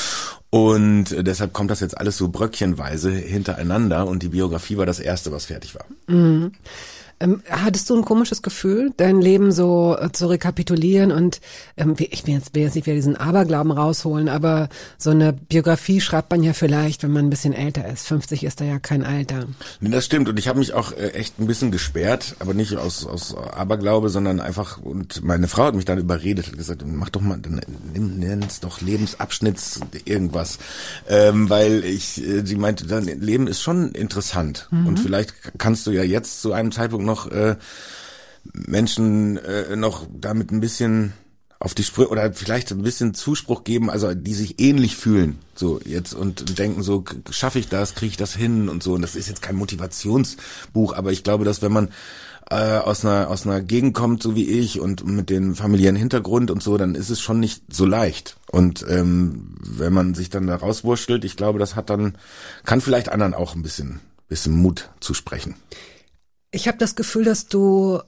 Und deshalb kommt das jetzt alles so bröckchenweise hintereinander und die Biografie war das erste, was fertig war. Mhm. Ähm, hattest du ein komisches Gefühl, dein Leben so äh, zu rekapitulieren und ähm, ich will jetzt, will jetzt nicht wieder diesen Aberglauben rausholen, aber so eine Biografie schreibt man ja vielleicht, wenn man ein bisschen älter ist. fünfzig ist da ja kein Alter. Nee, das stimmt und ich habe mich auch äh, echt ein bisschen gesperrt, aber nicht aus aus Aberglaube, sondern einfach, und meine Frau hat mich dann überredet, hat gesagt, mach doch mal, nimm, nenn's doch Lebensabschnitts irgendwas, ähm, weil ich, äh, sie meinte, dein Leben ist schon interessant mhm. und vielleicht kannst du ja jetzt zu einem Zeitpunkt noch äh, Menschen äh, noch damit ein bisschen auf die Sprünge oder vielleicht ein bisschen Zuspruch geben, also die sich ähnlich fühlen, so jetzt und denken so, schaffe ich das, kriege ich das hin und so. Und das ist jetzt kein Motivationsbuch, aber ich glaube, dass wenn man äh, aus einer aus einer Gegend kommt, so wie ich und mit dem familiären Hintergrund und so, dann ist es schon nicht so leicht. Und ähm, wenn man sich dann da rauswurschtelt, ich glaube, das hat dann kann vielleicht anderen auch ein bisschen bisschen Mut zusprechen. Ich habe das Gefühl, dass du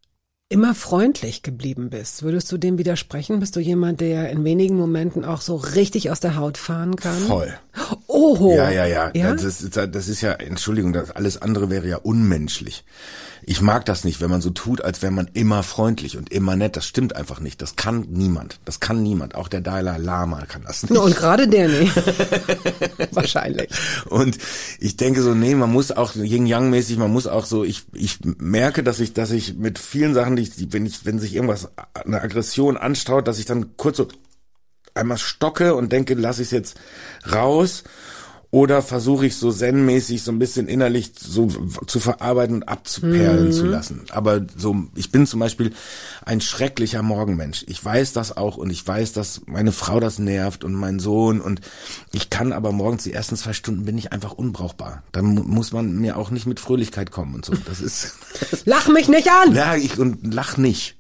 immer freundlich geblieben bist. Würdest du dem widersprechen? Bist du jemand, der in wenigen Momenten auch so richtig aus der Haut fahren kann? Voll. Oho. Ja, ja, ja. ja? Das ist, das ist ja, Entschuldigung, das alles andere wäre ja unmenschlich. Ich mag das nicht, wenn man so tut, als wäre man immer freundlich und immer nett. Das stimmt einfach nicht. Das kann niemand. Das kann niemand. Auch der Dalai Lama kann das nicht. Und gerade der nicht. Wahrscheinlich. Und ich denke so, nee, man muss auch Yin-Yang-mäßig, man muss auch so, ich ich merke, dass ich, dass ich mit vielen Sachen, die ich, wenn ich, wenn sich irgendwas, eine Aggression anstaut, dass ich dann kurz so einmal stocke und denke, lass ich es jetzt raus. Oder versuche ich so zen-mäßig so ein bisschen innerlich so zu verarbeiten und abzuperlen mhm. zu lassen. Aber so, ich bin zum Beispiel ein schrecklicher Morgenmensch. Ich weiß das auch und ich weiß, dass meine Frau das nervt und mein Sohn und ich kann aber morgens die ersten zwei Stunden bin ich einfach unbrauchbar. Dann mu- muss man mir auch nicht mit Fröhlichkeit kommen und so. Das ist lach mich nicht an! Ja, ich und lach nicht.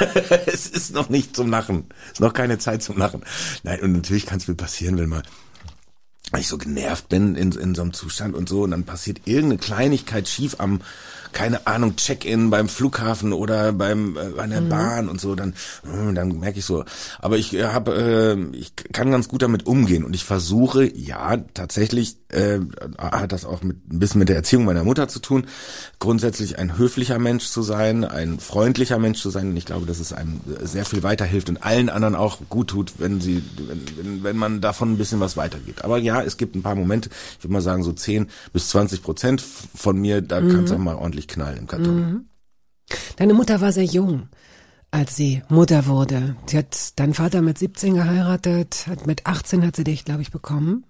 Es ist noch nicht zum Lachen. Es ist noch keine Zeit zum Lachen. Nein, und natürlich kann es mir passieren, wenn mal weil ich so genervt bin in, in so einem Zustand und so und dann passiert irgendeine Kleinigkeit schief am, keine Ahnung, Check-in beim Flughafen oder beim äh, an der mhm. Bahn und so, dann äh, dann merke ich so. Aber ich äh, habe, äh, ich kann ganz gut damit umgehen und ich versuche, ja, tatsächlich äh, hat das auch mit ein bisschen mit der Erziehung meiner Mutter zu tun, grundsätzlich ein höflicher Mensch zu sein, ein freundlicher Mensch zu sein und ich glaube, dass es einem sehr viel weiterhilft und allen anderen auch gut tut, wenn sie, wenn, wenn, wenn man davon ein bisschen was weitergeht. Aber ja, es gibt ein paar Momente, ich würde mal sagen so zehn bis zwanzig Prozent von mir, da mhm. kann es auch mal ordentlich knallen im Karton. Mhm. Deine Mutter war sehr jung. als sie Mutter wurde. Sie hat deinen Vater mit siebzehn geheiratet, hat mit achtzehn hat sie dich, glaube ich, bekommen.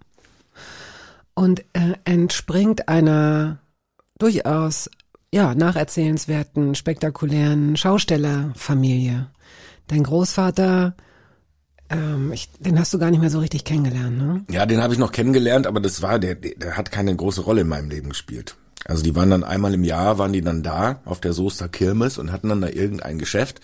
Und äh, entspringt einer durchaus ja nacherzählenswerten, spektakulären Schaustellerfamilie. Dein Großvater, ähm, ich, den hast du gar nicht mehr so richtig kennengelernt, ne? Ja, den habe ich noch kennengelernt, aber das war der, der hat keine große Rolle in meinem Leben gespielt. Also die waren dann einmal im Jahr, waren die dann da auf der Soester Kirmes und hatten dann da irgendein Geschäft.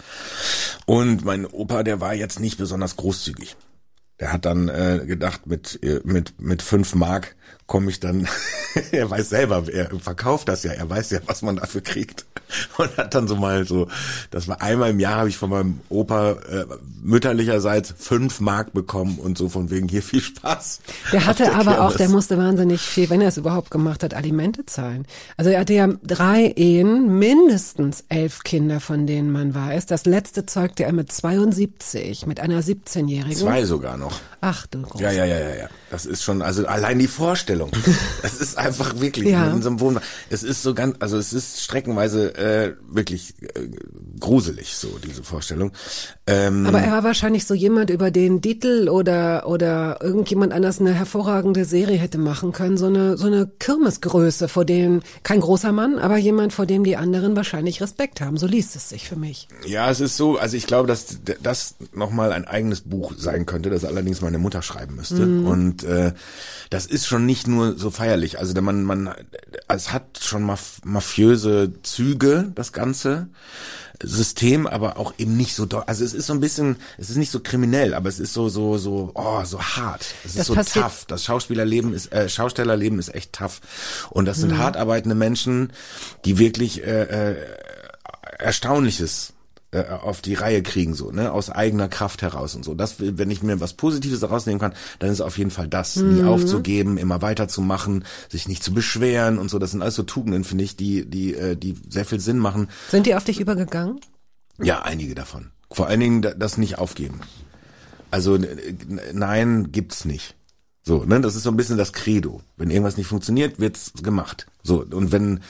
Und mein Opa, der war jetzt nicht besonders großzügig. Der hat dann äh, gedacht, mit mit mit fünf Mark komme ich dann, er weiß selber, er verkauft das ja, er weiß ja, was man dafür kriegt. Und hat dann so mal so, das war einmal im Jahr, habe ich von meinem Opa äh, mütterlicherseits fünf Mark bekommen und so von wegen hier viel Spaß. Der hatte der aber Kirmes. auch, der musste wahnsinnig viel, wenn er es überhaupt gemacht hat, Alimente zahlen. Also er hatte ja drei Ehen, mindestens elf Kinder, von denen man weiß. Das letzte zeugte er mit zweiundsiebzig, mit einer siebzehnjährigen. Zwei sogar noch. Ach du Groß. Ja, ja, ja, ja, ja. Das ist schon, also allein die Vorstellung. Das ist einfach wirklich Ja. in so einem Wohnwagen. Es ist so ganz, also es ist streckenweise äh, wirklich äh, gruselig, so diese Vorstellung. Ähm, Aber er war wahrscheinlich so jemand, über den Dietl oder oder irgendjemand anders eine hervorragende Serie hätte machen können, so eine so eine Kirmesgröße, vor dem kein großer Mann, aber jemand, vor dem die anderen wahrscheinlich Respekt haben. So liest es sich für mich. Ja, es ist so, also ich glaube, dass das nochmal ein eigenes Buch sein könnte, das allerdings meine Mutter schreiben müsste. Mhm. Und äh, das ist schon nicht nur so feierlich. Also man, man, es hat schon maf- mafiöse Züge, das ganze System, aber auch eben nicht so doll. Also es ist so ein bisschen, es ist nicht so kriminell, aber es ist so, so, so, oh, so hart. Es ist Das so passiert- tough. Das Schauspielerleben ist, äh, Schaustellerleben ist echt tough. Und das sind hart arbeitende Menschen, die wirklich äh, äh, Erstaunliches äh, auf die Reihe kriegen, so, ne, aus eigener Kraft heraus und so. Das, wenn ich mir was Positives daraus nehmen kann, dann ist auf jeden Fall das, nie aufzugeben, immer weiterzumachen, sich nicht zu beschweren und so. Das sind alles so Tugenden, finde ich, die, die, äh, die sehr viel Sinn machen. Sind die auf dich übergegangen? Ja, einige davon. Vor allen Dingen da- das nicht aufgeben. Also n- n- nein, gibt's nicht. So, ne, das ist so ein bisschen das Credo. Wenn irgendwas nicht funktioniert, wird's gemacht. So, und wenn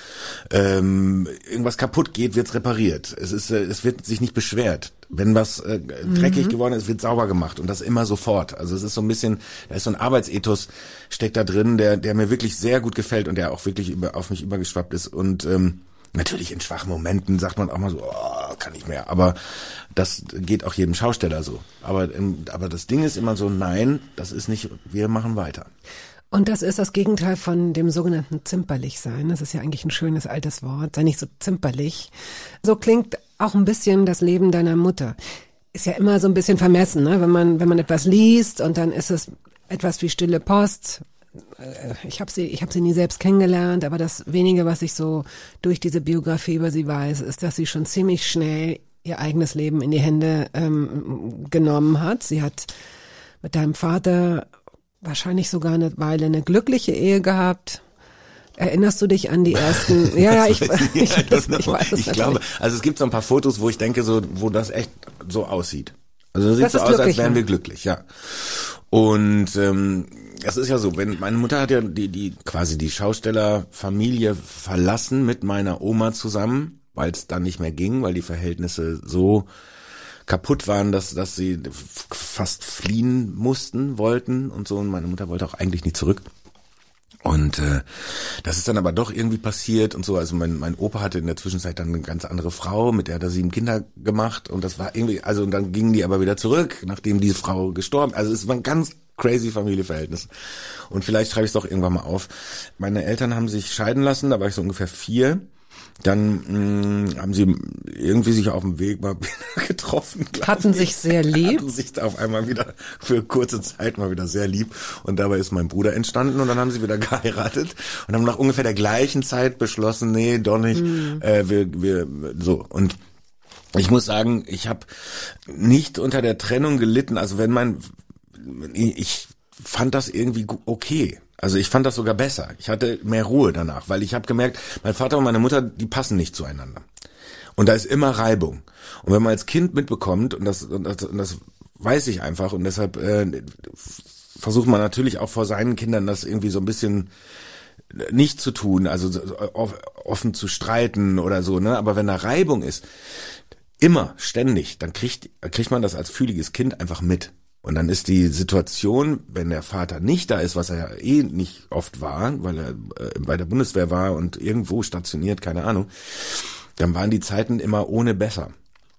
ähm, irgendwas kaputt geht, wird's repariert. Es ist, äh, es wird sich nicht beschwert. Wenn was äh, dreckig Mhm. geworden ist, wird sauber gemacht und das immer sofort. Also es ist so ein bisschen, da ist so ein Arbeitsethos steckt da drin, der der mir wirklich sehr gut gefällt und der auch wirklich über, auf mich übergeschwappt ist. Und ähm, natürlich in schwachen Momenten sagt man auch mal so, oh, kann ich mehr. Aber das geht auch jedem Schausteller so. Aber ähm, aber das Ding ist immer so, nein, das ist nicht, wir machen weiter. Und das ist das Gegenteil von dem sogenannten zimperlich sein. Das ist ja eigentlich ein schönes altes Wort. Sei nicht so zimperlich. So klingt auch ein bisschen das Leben deiner Mutter. Ist ja immer so ein bisschen vermessen, ne? Wenn man, wenn man etwas liest und dann ist es etwas wie stille Post. Ich habe sie, ich habe sie nie selbst kennengelernt, aber das wenige, was ich so durch diese Biografie über sie weiß, ist, dass sie schon ziemlich schnell ihr eigenes Leben in die Hände ähm, genommen hat. Sie hat mit deinem Vater wahrscheinlich sogar eine Weile eine glückliche Ehe gehabt. Erinnerst du dich an die ersten? Ja, ja, ich, ich, ich, weiß, ich weiß es Ich glaube, also es gibt so ein paar Fotos, wo ich denke, so, wo das echt so aussieht. Also es sieht Das so ist aus, als glücklich, wären ja. wir glücklich, ja. Und ähm, es ist ja so, wenn meine Mutter hat ja die die quasi die Schaustellerfamilie verlassen mit meiner Oma zusammen, weil es dann nicht mehr ging, weil die Verhältnisse so kaputt waren, dass dass sie f- fast fliehen mussten, wollten und so. Und meine Mutter wollte auch eigentlich nie zurück. Und äh, das ist dann aber doch irgendwie passiert und so. Also mein mein Opa hatte in der Zwischenzeit dann eine ganz andere Frau, mit der hat er sieben Kinder gemacht und das war irgendwie, also und dann gingen die aber wieder zurück, nachdem diese Frau gestorben. Also es war ein ganz crazy Familienverhältnis. Und vielleicht schreibe ich es doch irgendwann mal auf. Meine Eltern haben sich scheiden lassen, da war ich so ungefähr vier. Dann mh, haben sie irgendwie sich auf dem Weg mal wieder getroffen. glaub Hatten ich. sich sehr lieb. Hatten sich da auf einmal wieder für kurze Zeit mal wieder sehr lieb. Und dabei ist mein Bruder entstanden und dann haben sie wieder geheiratet und haben nach ungefähr der gleichen Zeit beschlossen, nee, doch nicht, mhm. äh, wir, wir, so. Und ich muss sagen, ich habe nicht unter der Trennung gelitten. Also wenn mein, ich fand das irgendwie okay. Also ich fand das sogar besser. Ich hatte mehr Ruhe danach, weil ich habe gemerkt, mein Vater und meine Mutter, die passen nicht zueinander. Und da ist immer Reibung. Und wenn man als Kind mitbekommt, und das, und das, und das weiß ich einfach, und deshalb äh, versucht man natürlich auch vor seinen Kindern das irgendwie so ein bisschen nicht zu tun, also offen zu streiten oder so, ne? Aber wenn da Reibung ist, immer, ständig, dann kriegt, kriegt man das als fühliges Kind einfach mit. Und dann ist die Situation, wenn der Vater nicht da ist, was er ja eh nicht oft war, weil er äh, bei der Bundeswehr war und irgendwo stationiert, keine Ahnung, dann waren die Zeiten immer ohne besser.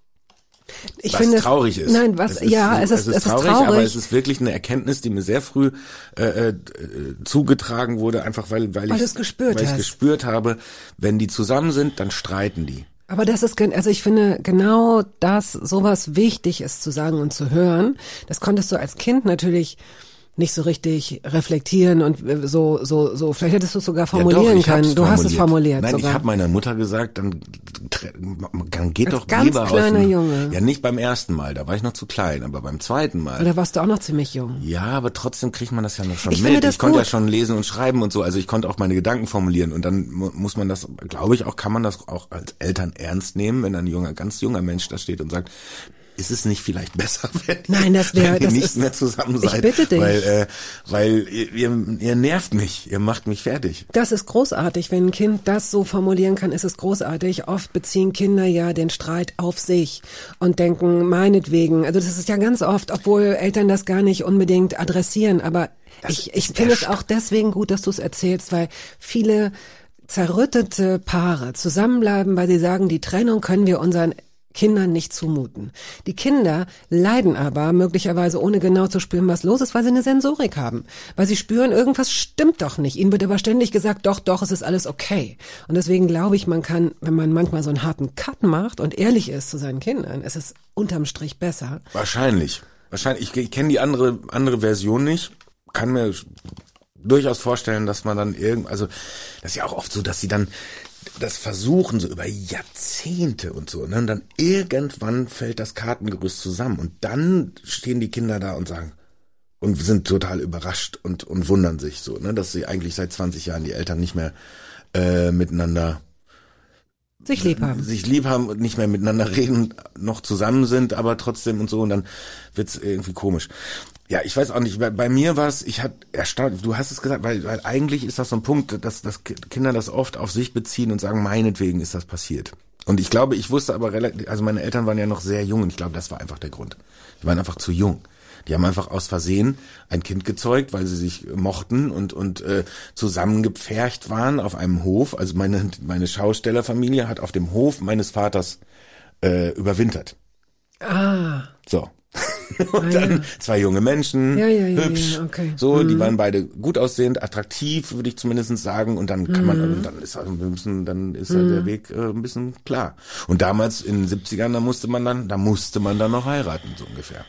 Ich was finde, traurig ist. Nein, was, es ist ja, es ist, es ist, es ist traurig, traurig, aber es ist wirklich eine Erkenntnis, die mir sehr früh äh, äh, zugetragen wurde, einfach weil, weil, weil ich es gespürt weil ich hast. gespürt habe, wenn die zusammen sind, dann streiten die. Aber das ist, also ich finde genau das, sowas wichtig ist zu sagen und zu hören. Das konntest du als Kind natürlich nicht so richtig reflektieren und so, so, so. Vielleicht hättest du es sogar formulieren ja doch, ich können. hab's Du formuliert. hast es formuliert. Nein, sogar. ich habe meiner Mutter gesagt, dann, dann geht Als doch ganz lieber kleiner aus dem, Junge. Ja, nicht beim ersten Mal, da war ich noch zu klein, aber beim zweiten Mal. Oder warst du auch noch ziemlich jung? Ja, aber trotzdem kriegt man das ja noch schon Ich mit. finde das ich konnte gut. ja schon lesen und schreiben und so, also ich konnte auch meine Gedanken formulieren und dann mu- muss man das, glaube ich, auch kann man das auch als Eltern ernst nehmen, wenn ein junger, ganz junger Mensch da steht und sagt, ist es nicht vielleicht besser, wenn, Nein, das wär- wenn ihr das nicht ist- mehr zusammen ich seid? bitte dich. Weil, äh, weil ihr, ihr, ihr nervt mich, ihr macht mich fertig. Das ist großartig. Wenn ein Kind das so formulieren kann, ist es großartig. Oft beziehen Kinder ja den Streit auf sich und denken, meinetwegen. Also das ist ja ganz oft, obwohl Eltern das gar nicht unbedingt adressieren. Aber Das ich, ich ist finde der es auch deswegen gut, dass du es erzählst, weil viele zerrüttete Paare zusammenbleiben, weil sie sagen, die Trennung können wir unseren Kindern nicht zumuten. Die Kinder leiden aber möglicherweise, ohne genau zu spüren, was los ist, weil sie eine Sensorik haben. Weil sie spüren, irgendwas stimmt doch nicht. Ihnen wird aber ständig gesagt, doch, doch, es ist alles okay. Und deswegen glaube ich, man kann, wenn man manchmal so einen harten Cut macht und ehrlich ist zu seinen Kindern, ist es unterm Strich besser. Wahrscheinlich. Wahrscheinlich. Ich, ich kenne die andere, andere Version nicht. Kann mir durchaus vorstellen, dass man dann irgend, also, das ist ja auch oft so, dass sie dann das versuchen, so über Jahrzehnte und so, ne? Und dann irgendwann fällt das Kartengerüst zusammen und dann stehen die Kinder da und sagen, und sind total überrascht und, und wundern sich so, ne? Dass sie eigentlich seit zwanzig Jahren die Eltern nicht mehr äh, miteinander Sich lieb haben. sich lieb haben und nicht mehr miteinander reden, noch zusammen sind, aber trotzdem und so, und dann wird's irgendwie komisch. Ja, ich weiß auch nicht, bei, bei mir war es, ich hatte erstaunt, du hast es gesagt, weil, weil eigentlich ist das so ein Punkt, dass, dass Kinder das oft auf sich beziehen und sagen, meinetwegen ist das passiert. Und ich glaube, ich wusste aber relativ, also meine Eltern waren ja noch sehr jung und ich glaube, das war einfach der Grund. Die waren einfach zu jung. Die haben einfach aus Versehen ein Kind gezeugt, weil sie sich mochten und und äh, zusammengepfercht waren auf einem Hof. Also meine meine Schaustellerfamilie hat auf dem Hof meines Vaters äh, überwintert. Ah. So. Und Ah, dann ja. zwei junge Menschen, Ja, ja, ja, hübsch, ja, okay. so, die Mhm. waren beide gut aussehend, attraktiv, würde ich zumindest sagen. Und dann kann man, und dann ist also ein bisschen, dann ist halt der Weg äh, ein bisschen klar. Und damals in den siebzigern, da musste man dann, da musste man dann noch heiraten, so ungefähr.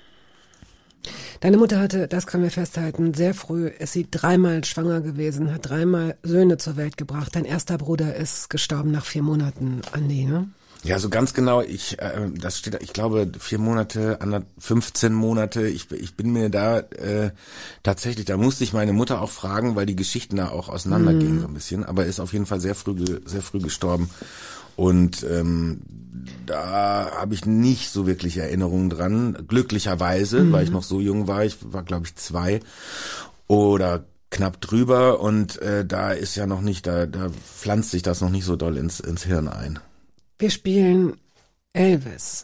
Deine Mutter hatte, das können wir festhalten, sehr früh ist sie dreimal schwanger gewesen, hat dreimal Söhne zur Welt gebracht. Dein erster Bruder ist gestorben nach vier Monaten, Andi, ne? Ja, so ganz genau, ich, äh, das steht, ich glaube, vier Monate, fünfzehn Monate, ich, ich bin mir da äh, tatsächlich, da musste ich meine Mutter auch fragen, weil die Geschichten da auch auseinandergehen, Mhm. so ein bisschen, aber er ist auf jeden Fall sehr früh, ge- sehr früh gestorben. Und ähm, da habe ich nicht so wirklich Erinnerungen dran, glücklicherweise, Mhm. weil ich noch so jung war, ich war, glaube ich, zwei oder knapp drüber, und äh, da ist ja noch nicht, da, da pflanzt sich das noch nicht so doll ins, ins Hirn ein. Wir spielen Elvis.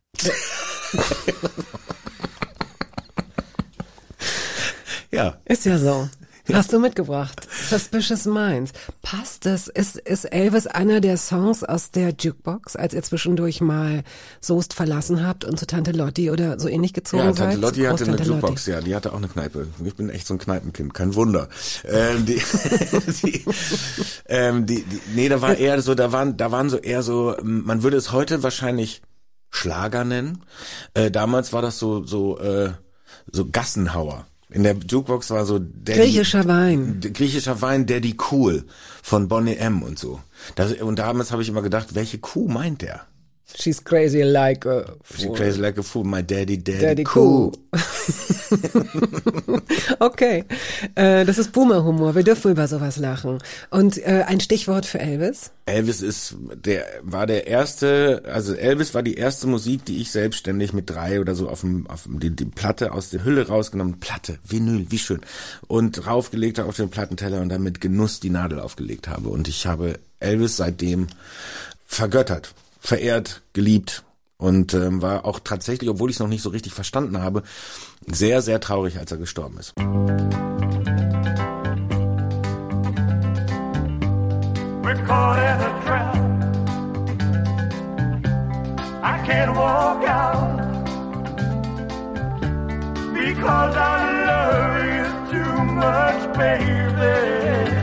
Ja. Ist ja so. Hast du mitgebracht. Suspicious Minds. Passt es? Ist, ist Elvis einer der Songs aus der Jukebox, als ihr zwischendurch mal Soest verlassen habt und zu Tante Lotti oder so ähnlich gezogen Ja, seid? Tante Lotti hatte eine Großtante Jukebox, ja, die hatte auch eine Kneipe. Ich bin echt so ein Kneipenkind, kein Wunder. Ähm, die, die, ähm, die, die, nee, da war eher so, da waren, da waren so eher so, man würde es heute wahrscheinlich Schlager nennen. Äh, damals war das so, so, äh, so Gassenhauer. In der Jukebox war so Daddy, Griechischer Wein. D- griechischer Wein, Daddy Cool von Boney M. und so. Das, und damals habe ich immer gedacht, welche Kuh meint der? She's crazy like a She fool. crazy like a fool, my daddy, daddy, Daddy cool. cool. Okay, äh, das ist Boomer-Humor. Wir dürfen über sowas lachen. Und äh, ein Stichwort für Elvis? Elvis ist der war der erste, also Elvis war die erste Musik, die ich selbstständig mit drei oder so auf dem auf dem, die, die Platte aus der Hülle rausgenommen, Platte, Vinyl, wie schön, und raufgelegt habe auf den Plattenteller und dann mit Genuss die Nadel aufgelegt habe, und ich habe Elvis seitdem vergöttert, verehrt, geliebt Und ähm, war auch tatsächlich, obwohl ich es noch nicht so richtig verstanden habe, sehr, sehr traurig, als er gestorben ist. We're caught in a trap. I can't walk out because I love you too much, baby.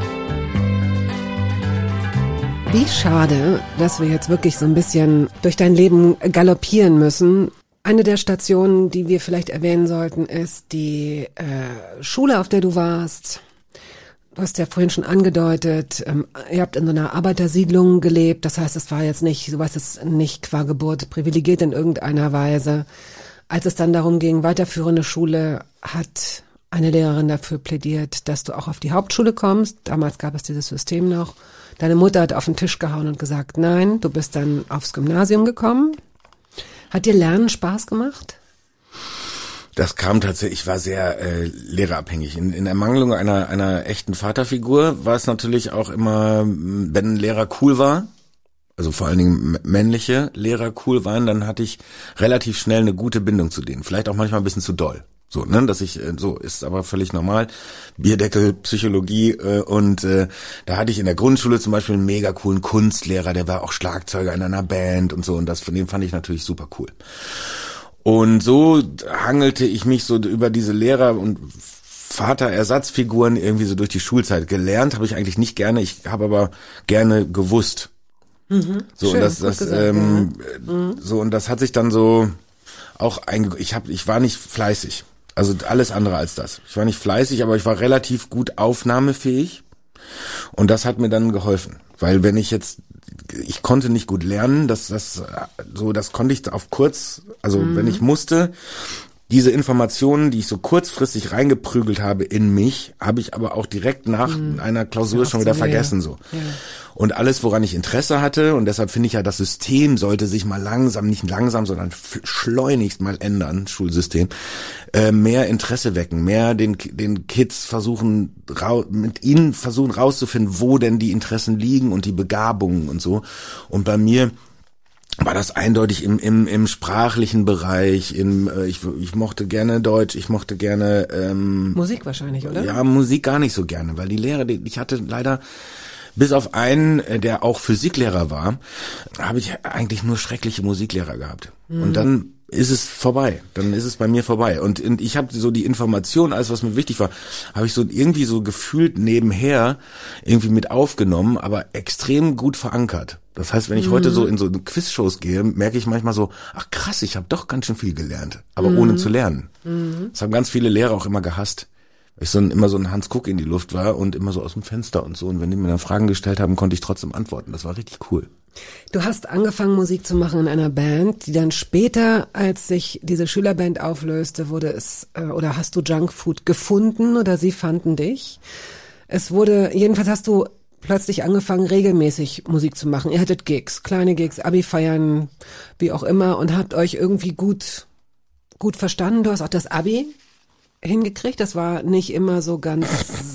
Wie schade, dass wir jetzt wirklich so ein bisschen durch dein Leben galoppieren müssen. Eine der Stationen, die wir vielleicht erwähnen sollten, ist die äh, Schule, auf der du warst. Du hast ja vorhin schon angedeutet, ähm, ihr habt in so einer Arbeitersiedlung gelebt. Das heißt, es war jetzt nicht, du warst jetzt nicht qua Geburt privilegiert in irgendeiner Weise. Als es dann darum ging, weiterführende Schule, hat eine Lehrerin dafür plädiert, dass du auch auf die Hauptschule kommst. Damals gab es dieses System noch. Deine Mutter hat auf den Tisch gehauen und gesagt, nein, du bist dann aufs Gymnasium gekommen. Hat dir Lernen Spaß gemacht? Das kam tatsächlich, ich war sehr äh, lehrerabhängig. In, in Ermangelung einer einer echten Vaterfigur war es natürlich auch immer, wenn ein Lehrer cool war, also vor allen Dingen männliche Lehrer cool waren, dann hatte ich relativ schnell eine gute Bindung zu denen. Vielleicht auch manchmal ein bisschen zu doll. So, ne, dass ich, so ist aber völlig normal. Bierdeckel, Psychologie äh, und äh, da hatte ich in der Grundschule zum Beispiel einen mega coolen Kunstlehrer, der war auch Schlagzeuger in einer Band und so und das von dem fand ich natürlich super cool. Und so hangelte ich mich so über diese Lehrer- und Vaterersatzfiguren irgendwie so durch die Schulzeit. Gelernt habe ich eigentlich nicht gerne, ich habe aber gerne gewusst. Mhm, so schön, und das, das gesagt, ähm, ja. mhm. so und das hat sich dann so auch einge- ich habe ich war nicht fleißig. Also alles andere als das. Ich war nicht fleißig, aber ich war relativ gut aufnahmefähig und das hat mir dann geholfen, weil wenn ich jetzt, ich konnte nicht gut lernen, das, das, so, das konnte ich auf kurz, also mhm. wenn ich musste, diese Informationen, die ich so kurzfristig reingeprügelt habe in mich, habe ich aber auch direkt nach mhm. einer Klausur ja, schon wieder so vergessen, so. Ja. Und alles, woran ich Interesse hatte, und deshalb finde ich ja, das System sollte sich mal langsam, nicht langsam, sondern schleunigst mal ändern, Schulsystem, äh, mehr Interesse wecken, mehr den den Kids versuchen, rau- mit ihnen versuchen rauszufinden, wo denn die Interessen liegen und die Begabungen und so. Und bei mir war das eindeutig im im im sprachlichen Bereich, im äh, ich ich mochte gerne Deutsch, ich mochte gerne ähm, Musik wahrscheinlich, oder? Ja, Musik gar nicht so gerne, weil die Lehrer, die, ich hatte leider bis auf einen, der auch Physiklehrer war, habe ich eigentlich nur schreckliche Musiklehrer gehabt. Mhm. Und dann ist es vorbei. Dann ist es bei mir vorbei. Und, und ich habe so die Information, alles was mir wichtig war, habe ich so irgendwie so gefühlt nebenher irgendwie mit aufgenommen, aber extrem gut verankert. Das heißt, wenn ich mhm. heute so in so Quizshows gehe, merke ich manchmal so, ach krass, ich habe doch ganz schön viel gelernt, aber mhm. ohne zu lernen. Mhm. Das haben ganz viele Lehrer auch immer gehasst. Weil ich so ein, immer so ein Hans Kuck in die Luft war und immer so aus dem Fenster und so. Und wenn die mir dann Fragen gestellt haben, konnte ich trotzdem antworten. Das war richtig cool. Du hast angefangen, Musik zu machen in einer Band, die dann später, als sich diese Schülerband auflöste, wurde es, äh, oder hast du Junkfood gefunden oder sie fanden dich? Es wurde, jedenfalls hast du plötzlich angefangen, regelmäßig Musik zu machen. Ihr hattet Gigs, kleine Gigs, Abi-Feiern, wie auch immer, und habt euch irgendwie gut, gut verstanden. Du hast auch das Abi hingekriegt. Das war nicht immer so ganz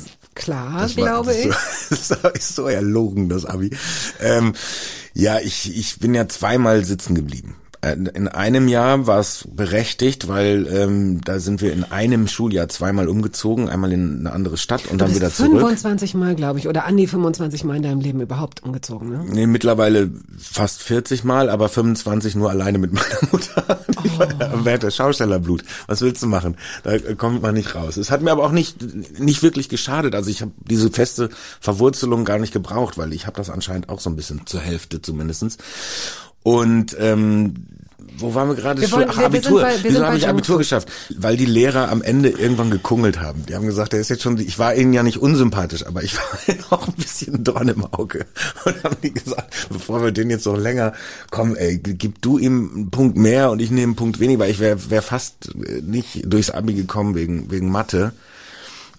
klar, das war, glaube ich. So, das ist so erlogen, das Abi. Ähm, ja, ich ich bin ja zweimal sitzen geblieben. In einem Jahr war es berechtigt, weil ähm, da sind wir in einem Schuljahr zweimal umgezogen, einmal in eine andere Stadt und du dann wieder zurück. fünfundzwanzig Mal, glaube ich, oder an die fünfundzwanzig Mal in deinem Leben überhaupt umgezogen, ne? Nee, mittlerweile fast vierzig Mal, aber fünfundzwanzig nur alleine mit meiner Mutter. Die oh. war das Schaustellerblut. Was willst du machen? Da kommt man nicht raus. Es hat mir aber auch nicht nicht wirklich geschadet. Also ich habe diese feste Verwurzelung gar nicht gebraucht, weil ich habe das anscheinend auch so ein bisschen zur Hälfte zumindestens. Und ähm, wo waren wir gerade? Wir wollen, Ach, wir, Abitur. wir bei, Wieso habe ich Abitur geschafft? Weil die Lehrer am Ende irgendwann gekungelt haben. Die haben gesagt, der ist jetzt schon, ich war ihnen ja nicht unsympathisch, aber ich war auch ein bisschen Dorn im Auge. Und haben die gesagt, bevor wir den jetzt noch länger, komm ey, gib du ihm einen Punkt mehr und ich nehme einen Punkt weniger, weil ich wäre wär fast nicht durchs Abi gekommen wegen wegen Mathe.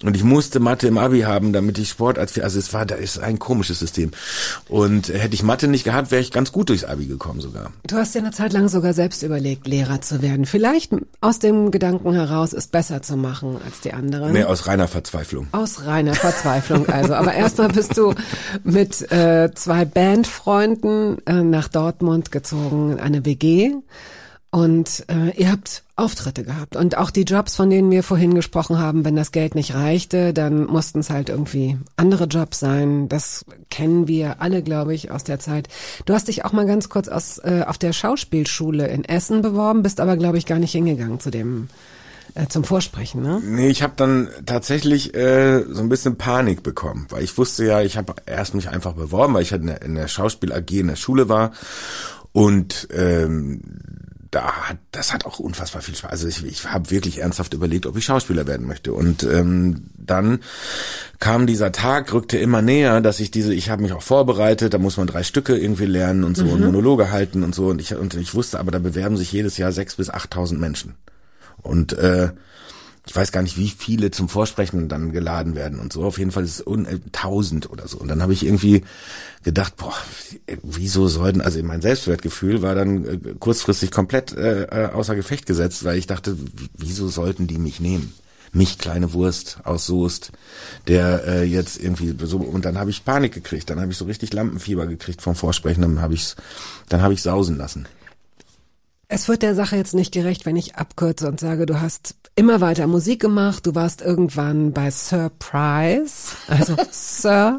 Und ich musste Mathe im Abi haben, damit ich Sport als, also es war, da ist ein komisches System. Und hätte ich Mathe nicht gehabt, wäre ich ganz gut durchs Abi gekommen sogar. Du hast ja eine Zeit lang sogar selbst überlegt, Lehrer zu werden. Vielleicht aus dem Gedanken heraus, es besser zu machen als die anderen. Nee, aus reiner Verzweiflung. Aus reiner Verzweiflung also. Aber erstmal bist du mit äh, zwei Bandfreunden äh, nach Dortmund gezogen, eine W G. Und äh, ihr habt Auftritte gehabt. Und auch die Jobs, von denen wir vorhin gesprochen haben, wenn das Geld nicht reichte, dann mussten es halt irgendwie andere Jobs sein. Das kennen wir alle, glaube ich, aus der Zeit. Du hast dich auch mal ganz kurz aus, äh, auf der Schauspielschule in Essen beworben, bist aber, glaube ich, gar nicht hingegangen zu dem äh, zum Vorsprechen, ne? Nee, ich habe dann tatsächlich äh, so ein bisschen Panik bekommen, weil ich wusste ja, ich habe erst mich einfach beworben, weil ich halt in der, in der Schauspiel-A G in der Schule war und ähm, da hat, das hat auch unfassbar viel Spaß. Also ich, ich habe wirklich ernsthaft überlegt, ob ich Schauspieler werden möchte. Und ähm, dann kam dieser Tag, rückte immer näher, dass ich diese, ich habe mich auch vorbereitet, da muss man drei Stücke irgendwie lernen und so mhm. und Monologe halten und so. Und ich, und ich wusste, aber da bewerben sich jedes Jahr sechs bis achttausend Menschen. Und äh, ich weiß gar nicht, wie viele zum Vorsprechen dann geladen werden und so. Auf jeden Fall ist es un- tausend oder so. Und dann habe ich irgendwie gedacht, boah, wieso sollten, also mein Selbstwertgefühl war dann äh, kurzfristig komplett äh, außer Gefecht gesetzt, weil ich dachte, wieso sollten die mich nehmen? Mich, kleine Wurst aus Soest, der äh, jetzt irgendwie so, und dann habe ich Panik gekriegt, dann habe ich so richtig Lampenfieber gekriegt vom Vorsprechen, dann habe ich's, dann habe ich sausen lassen. Es wird der Sache jetzt nicht gerecht, wenn ich abkürze und sage, du hast immer weiter Musik gemacht, du warst irgendwann bei Sir Price, also Sir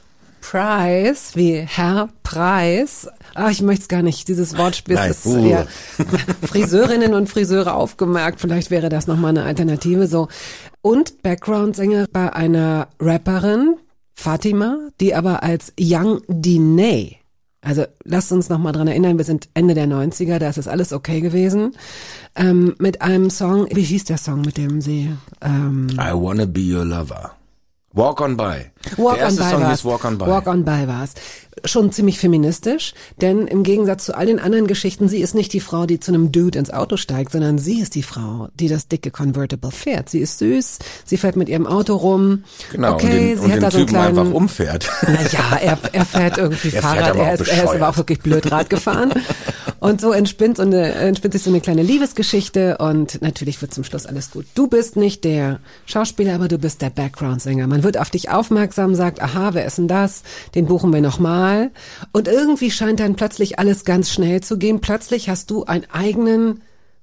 Price, wie Herr Preis. Ach, ich möchte es gar nicht, dieses Wortspiel ist uh. eher Friseurinnen und Friseure aufgemerkt, vielleicht wäre das nochmal eine Alternative so. Und Background-Sänger bei einer Rapperin, Fatima, die aber als Young Diney, also lasst uns noch mal dran erinnern, wir sind Ende der neunziger, da ist das alles okay gewesen. Ähm, mit einem Song, wie hieß der Song, mit dem sie... Ähm, I Wanna Be Your Lover. Walk on By. Walk der erste on by Song war's. hieß Walk on By. Walk on By war's. Schon ziemlich feministisch, denn im Gegensatz zu all den anderen Geschichten, sie ist nicht die Frau, die zu einem Dude ins Auto steigt, sondern sie ist die Frau, die das dicke Convertible fährt. Sie ist süß, sie fährt mit ihrem Auto rum. Genau, okay, und den, sie und hat den da so einen Typen kleinen, einfach umfährt. Naja, er, er fährt irgendwie Er fährt Fahrrad, aber auch er, ist, er ist bescheuert. aber auch wirklich blöd Rad gefahren. Und so entspinnt, so eine, entspinnt sich so eine kleine Liebesgeschichte und natürlich wird zum Schluss alles gut. Du bist nicht der Schauspieler, aber du bist der Background-Sänger. Man wird auf dich aufmerksam, sagt, aha, wer ist denn das? Den buchen wir nochmal. Und irgendwie scheint dann plötzlich alles ganz schnell zu gehen. Plötzlich hast du einen eigenen,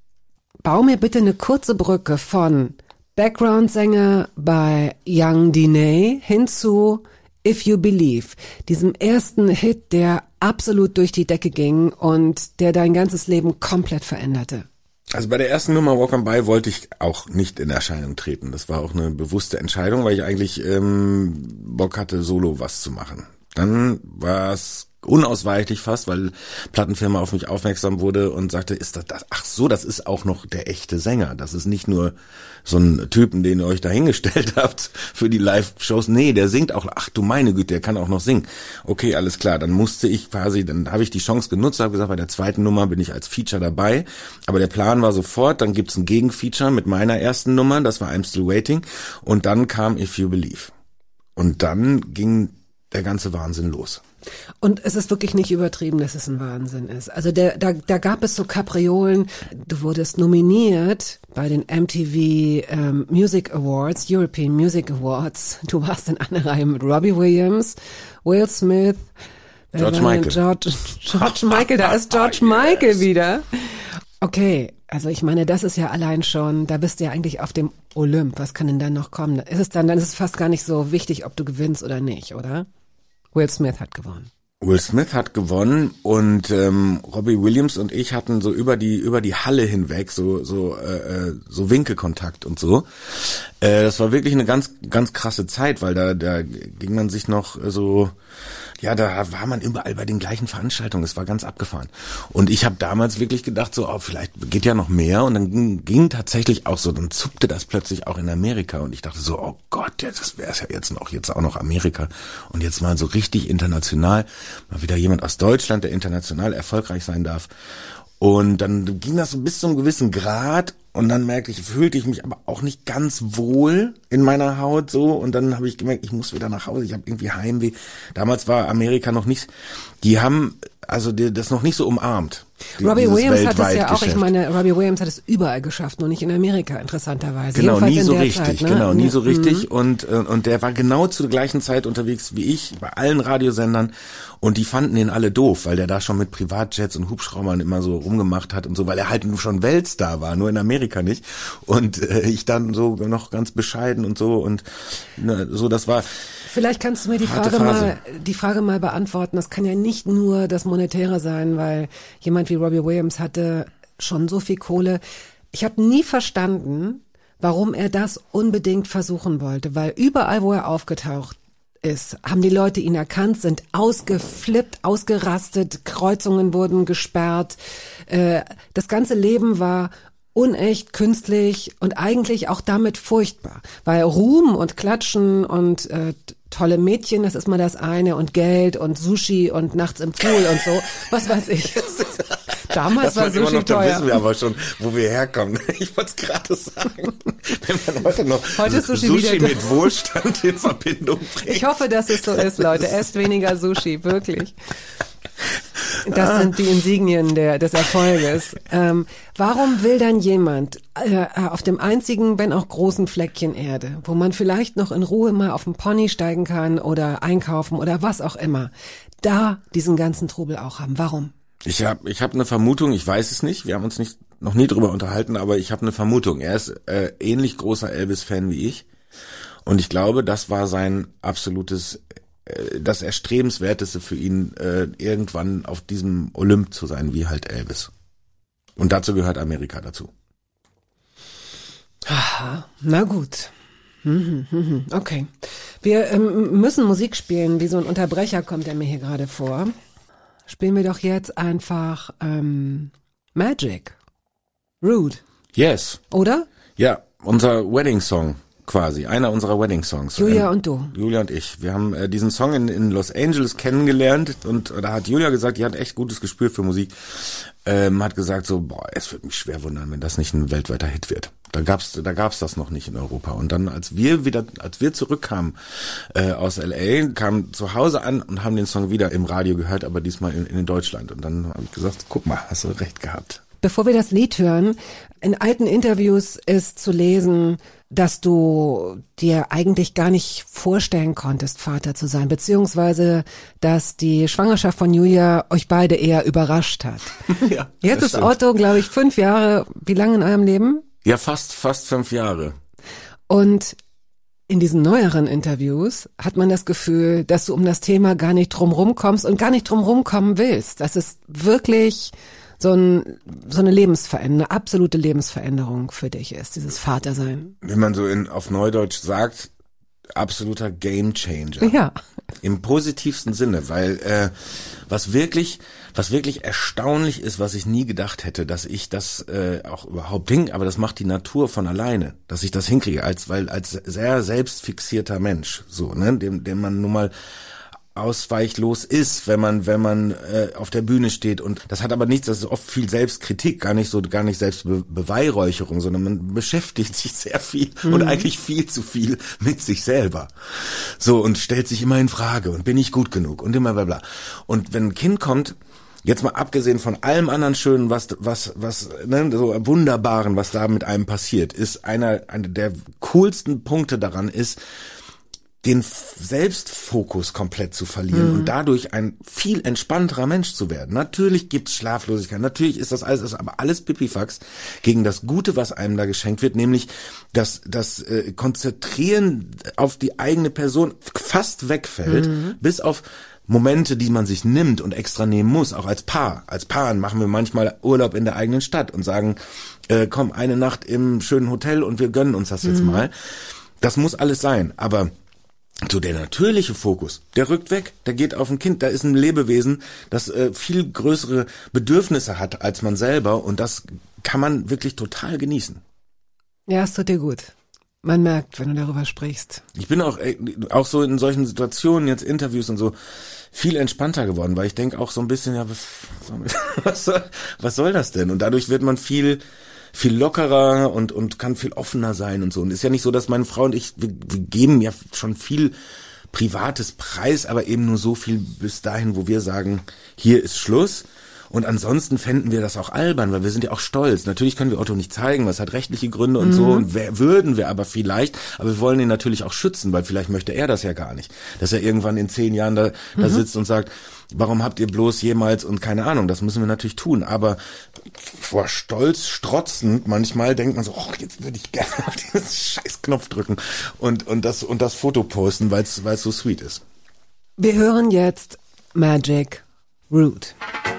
bau mir bitte eine kurze Brücke von Background-Sänger bei Young Diney hin zu If You Believe, diesem ersten Hit, der absolut durch die Decke ging und der dein ganzes Leben komplett veränderte. Also bei der ersten Nummer Walk on By wollte ich auch nicht in Erscheinung treten. Das war auch eine bewusste Entscheidung, weil ich eigentlich ähm, Bock hatte, solo was zu machen. Dann war es unausweichlich fast, weil Plattenfirma auf mich aufmerksam wurde und sagte, ist das, das, ach so, das ist auch noch der echte Sänger. Das ist nicht nur so ein Typen, den ihr euch dahingestellt habt für die Live-Shows. Nee, der singt auch, ach du meine Güte, der kann auch noch singen. Okay, alles klar, dann musste ich quasi, dann habe ich die Chance genutzt, habe gesagt, bei der zweiten Nummer bin ich als Feature dabei. Aber der Plan war sofort, dann gibt's ein Gegenfeature mit meiner ersten Nummer, das war I'm Still Waiting. Und dann kam If You Believe. Und dann ging der ganze Wahnsinn los. Und es ist wirklich nicht übertrieben, dass es ein Wahnsinn ist. Also der, da, da gab es so Kapriolen. Du wurdest nominiert bei den M T V ähm, Music Awards, European Music Awards. Du warst in einer Reihe mit Robbie Williams, Will Smith, George äh, Michael. George, George Michael, da ist George Michael yes. wieder. Okay, also ich meine, das ist ja allein schon, da bist du ja eigentlich auf dem Olymp. Was kann denn dann noch kommen? Ist es dann, dann ist es fast gar nicht so wichtig, ob du gewinnst oder nicht, oder? Will Smith hat gewonnen. Will Smith hat gewonnen und ähm, Robbie Williams und ich hatten so über die über die Halle hinweg so so äh, so Winkelkontakt und so. Äh, das war wirklich eine ganz ganz krasse Zeit, weil da da ging man sich noch so, ja, da war man überall bei den gleichen Veranstaltungen. Es war ganz abgefahren. Und ich habe damals wirklich gedacht, so, oh, vielleicht geht ja noch mehr. Und dann ging, ging tatsächlich auch so, dann zuckte das plötzlich auch in Amerika. Und ich dachte so, oh Gott, ja, das wäre es ja jetzt noch, jetzt auch noch Amerika. Und jetzt mal so richtig international, mal wieder jemand aus Deutschland, der international erfolgreich sein darf. Und dann ging das so bis zu einem gewissen Grad. Und dann merkte ich, fühlte ich mich aber auch nicht ganz wohl in meiner Haut so. Und dann habe ich gemerkt, ich muss wieder nach Hause. Ich habe irgendwie Heimweh. Damals war Amerika noch nicht, die haben also die, das noch nicht so umarmt. Die, Robbie Williams hat es ja auch, Geschäft. ich meine, Robbie Williams hat es überall geschafft, nur nicht in Amerika, interessanterweise. Genau, Jedenfalls nie in so der richtig, Zeit, ne? genau, nie so Mhm. richtig. Und, und der war genau zur gleichen Zeit unterwegs wie ich, bei allen Radiosendern. Und die fanden ihn alle doof, weil der da schon mit Privatjets und Hubschraubern immer so rumgemacht hat und so, weil er halt schon Weltstar war, nur in Amerika nicht. Und äh, ich dann so noch ganz bescheiden und so und ne, so, das war... Vielleicht kannst du mir die Harte Frage Phase. mal, die Frage mal beantworten. Das kann ja nicht nur das Monetäre sein, weil jemand wie Robbie Williams hatte schon so viel Kohle. Ich habe nie verstanden, warum er das unbedingt versuchen wollte, weil überall, wo er aufgetaucht ist, haben die Leute ihn erkannt, sind ausgeflippt, ausgerastet, Kreuzungen wurden gesperrt. Äh, das ganze Leben war unecht, künstlich und eigentlich auch damit furchtbar. Weil Ruhm und Klatschen und äh, tolle Mädchen, das ist mal das eine, und Geld und Sushi und nachts im Pool und so, was weiß ich. Damals das war immer Sushi noch, da teuer. wissen wir aber schon, wo wir herkommen. Ich wollte es gerade sagen. Wenn man heute noch Heute ist Sushi Sushi wieder- mit Wohlstand in Verbindung bringt. Ich hoffe, dass es so ist, Leute. Esst weniger Sushi, wirklich. Das sind die Insignien der, des Erfolges. Ähm, warum will dann jemand äh, auf dem einzigen, wenn auch großen Fleckchen Erde, wo man vielleicht noch in Ruhe mal auf den Pony steigen kann oder einkaufen oder was auch immer, da diesen ganzen Trubel auch haben? Warum? Ich habe ich hab eine Vermutung, ich weiß es nicht, wir haben uns nicht noch nie drüber unterhalten, aber ich habe eine Vermutung. Er ist äh, ähnlich großer Elvis-Fan wie ich und ich glaube, das war sein absolutes, äh, das Erstrebenswerteste für ihn, äh, irgendwann auf diesem Olymp zu sein, wie halt Elvis. Und dazu gehört Amerika dazu. Aha, na gut. Mhm, mhm, okay. Wir ähm, müssen Musik spielen, wie so ein Unterbrecher kommt er mir hier gerade vor. Spielen wir doch jetzt einfach ähm, Magic. Rude, Yes, oder? ja, unser Wedding-Song quasi, einer unserer Wedding-Songs. Julia Ähm, und du. Julia und ich. Wir haben äh, diesen Song in, in Los Angeles kennengelernt und da hat Julia gesagt, die hat echt gutes Gespür für Musik. Ähm, hat gesagt so, boah, es würde mich schwer wundern, wenn das nicht ein weltweiter Hit wird. Da gab's, da gab's das noch nicht in Europa. Und dann, als wir wieder, als wir zurückkamen äh, aus L A, kamen zu Hause an und haben den Song wieder im Radio gehört, aber diesmal in, in Deutschland. Und dann habe ich gesagt, guck mal, hast du recht gehabt. Bevor wir das Lied hören, in alten Interviews ist zu lesen, dass du dir eigentlich gar nicht vorstellen konntest, Vater zu sein, beziehungsweise, dass die Schwangerschaft von Julia euch beide eher überrascht hat. Ja, Jetzt das ist stimmt. Otto, glaube ich, fünf Jahre, wie lange in eurem Leben? Ja, fast, fast fünf Jahre. Und in diesen neueren Interviews hat man das Gefühl, dass du um das Thema gar nicht drumrum kommst und gar nicht drumrum kommen willst. Das ist wirklich so, ein, so eine Lebensveränderung, eine absolute Lebensveränderung für dich ist, dieses Vatersein. Wenn man so in auf Neudeutsch sagt, absoluter Gamechanger. Ja. Im positivsten Sinne, weil äh, was wirklich, was wirklich erstaunlich ist, was ich nie gedacht hätte, dass ich das äh, auch überhaupt hin, aber das macht die Natur von alleine, dass ich das hinkriege, als weil als sehr selbstfixierter Mensch, so, ne, dem, dem man nun mal ausweichlos ist, wenn man wenn man äh, auf der Bühne steht, und das hat aber nichts, das ist oft viel Selbstkritik, gar nicht so gar nicht Selbstbeweihräucherung, sondern man beschäftigt sich sehr viel mhm. und eigentlich viel zu viel mit sich selber. So, und stellt sich immer in Frage, und bin ich gut genug und immer bla bla. Und wenn ein Kind kommt, jetzt mal abgesehen von allem anderen Schönen, was was was ne, so Wunderbaren, was da mit einem passiert, ist einer einer der coolsten Punkte daran ist, den Selbstfokus komplett zu verlieren mhm. und dadurch ein viel entspannterer Mensch zu werden. Natürlich gibt's Schlaflosigkeit, natürlich ist das alles, ist aber alles Pipifax gegen das Gute, was einem da geschenkt wird, nämlich das das äh, Konzentrieren auf die eigene Person fast wegfällt, mhm. bis auf Momente, die man sich nimmt und extra nehmen muss, auch als Paar. Als Paar machen wir manchmal Urlaub in der eigenen Stadt und sagen, äh, komm, eine Nacht im schönen Hotel und wir gönnen uns das jetzt mhm. mal. Das muss alles sein, aber so der natürliche Fokus, der rückt weg, der geht auf ein Kind, da ist ein Lebewesen, das äh, viel größere Bedürfnisse hat als man selber, und das kann man wirklich total genießen. Ja, es tut dir gut. Man merkt, wenn du darüber sprichst. Ich bin auch äh, auch so in solchen Situationen, jetzt Interviews und so, viel entspannter geworden, weil ich denke auch so ein bisschen, ja, was, was, soll, was soll das denn? Und dadurch wird man viel viel lockerer und und kann viel offener sein und so. Und ist ja nicht so, dass meine Frau und ich, wir, wir geben ja schon viel privates Preis, aber eben nur so viel bis dahin, wo wir sagen, hier ist Schluss. Und ansonsten fänden wir das auch albern, weil wir sind ja auch stolz. Natürlich können wir Otto nicht zeigen, was hat rechtliche Gründe und mhm. so. Und wer, würden wir aber vielleicht, aber wir wollen ihn natürlich auch schützen, weil vielleicht möchte er das ja gar nicht. Dass er irgendwann in zehn Jahren da, da mhm. sitzt und sagt, warum habt ihr bloß jemals und keine Ahnung, das müssen wir natürlich tun. Aber vor Stolz strotzend manchmal denkt man so, oh, jetzt würde ich gerne auf diesen scheiß Knopf drücken und, und das, und das Foto posten, weil es, weil es so sweet ist. Wir hören jetzt Magic Root.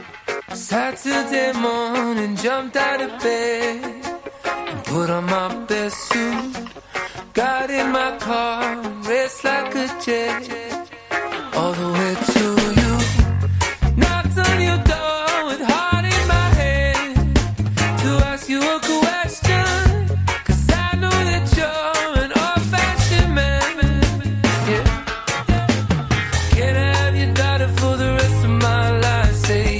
Saturday morning, jumped out of bed and put on my best suit. Got in my car, raced like a jet all the way to you. Knocked on your door with heart in my head to ask you a question, 'cause I know that you're an old-fashioned man. Yeah. Can I have your daughter for the rest of my life? Say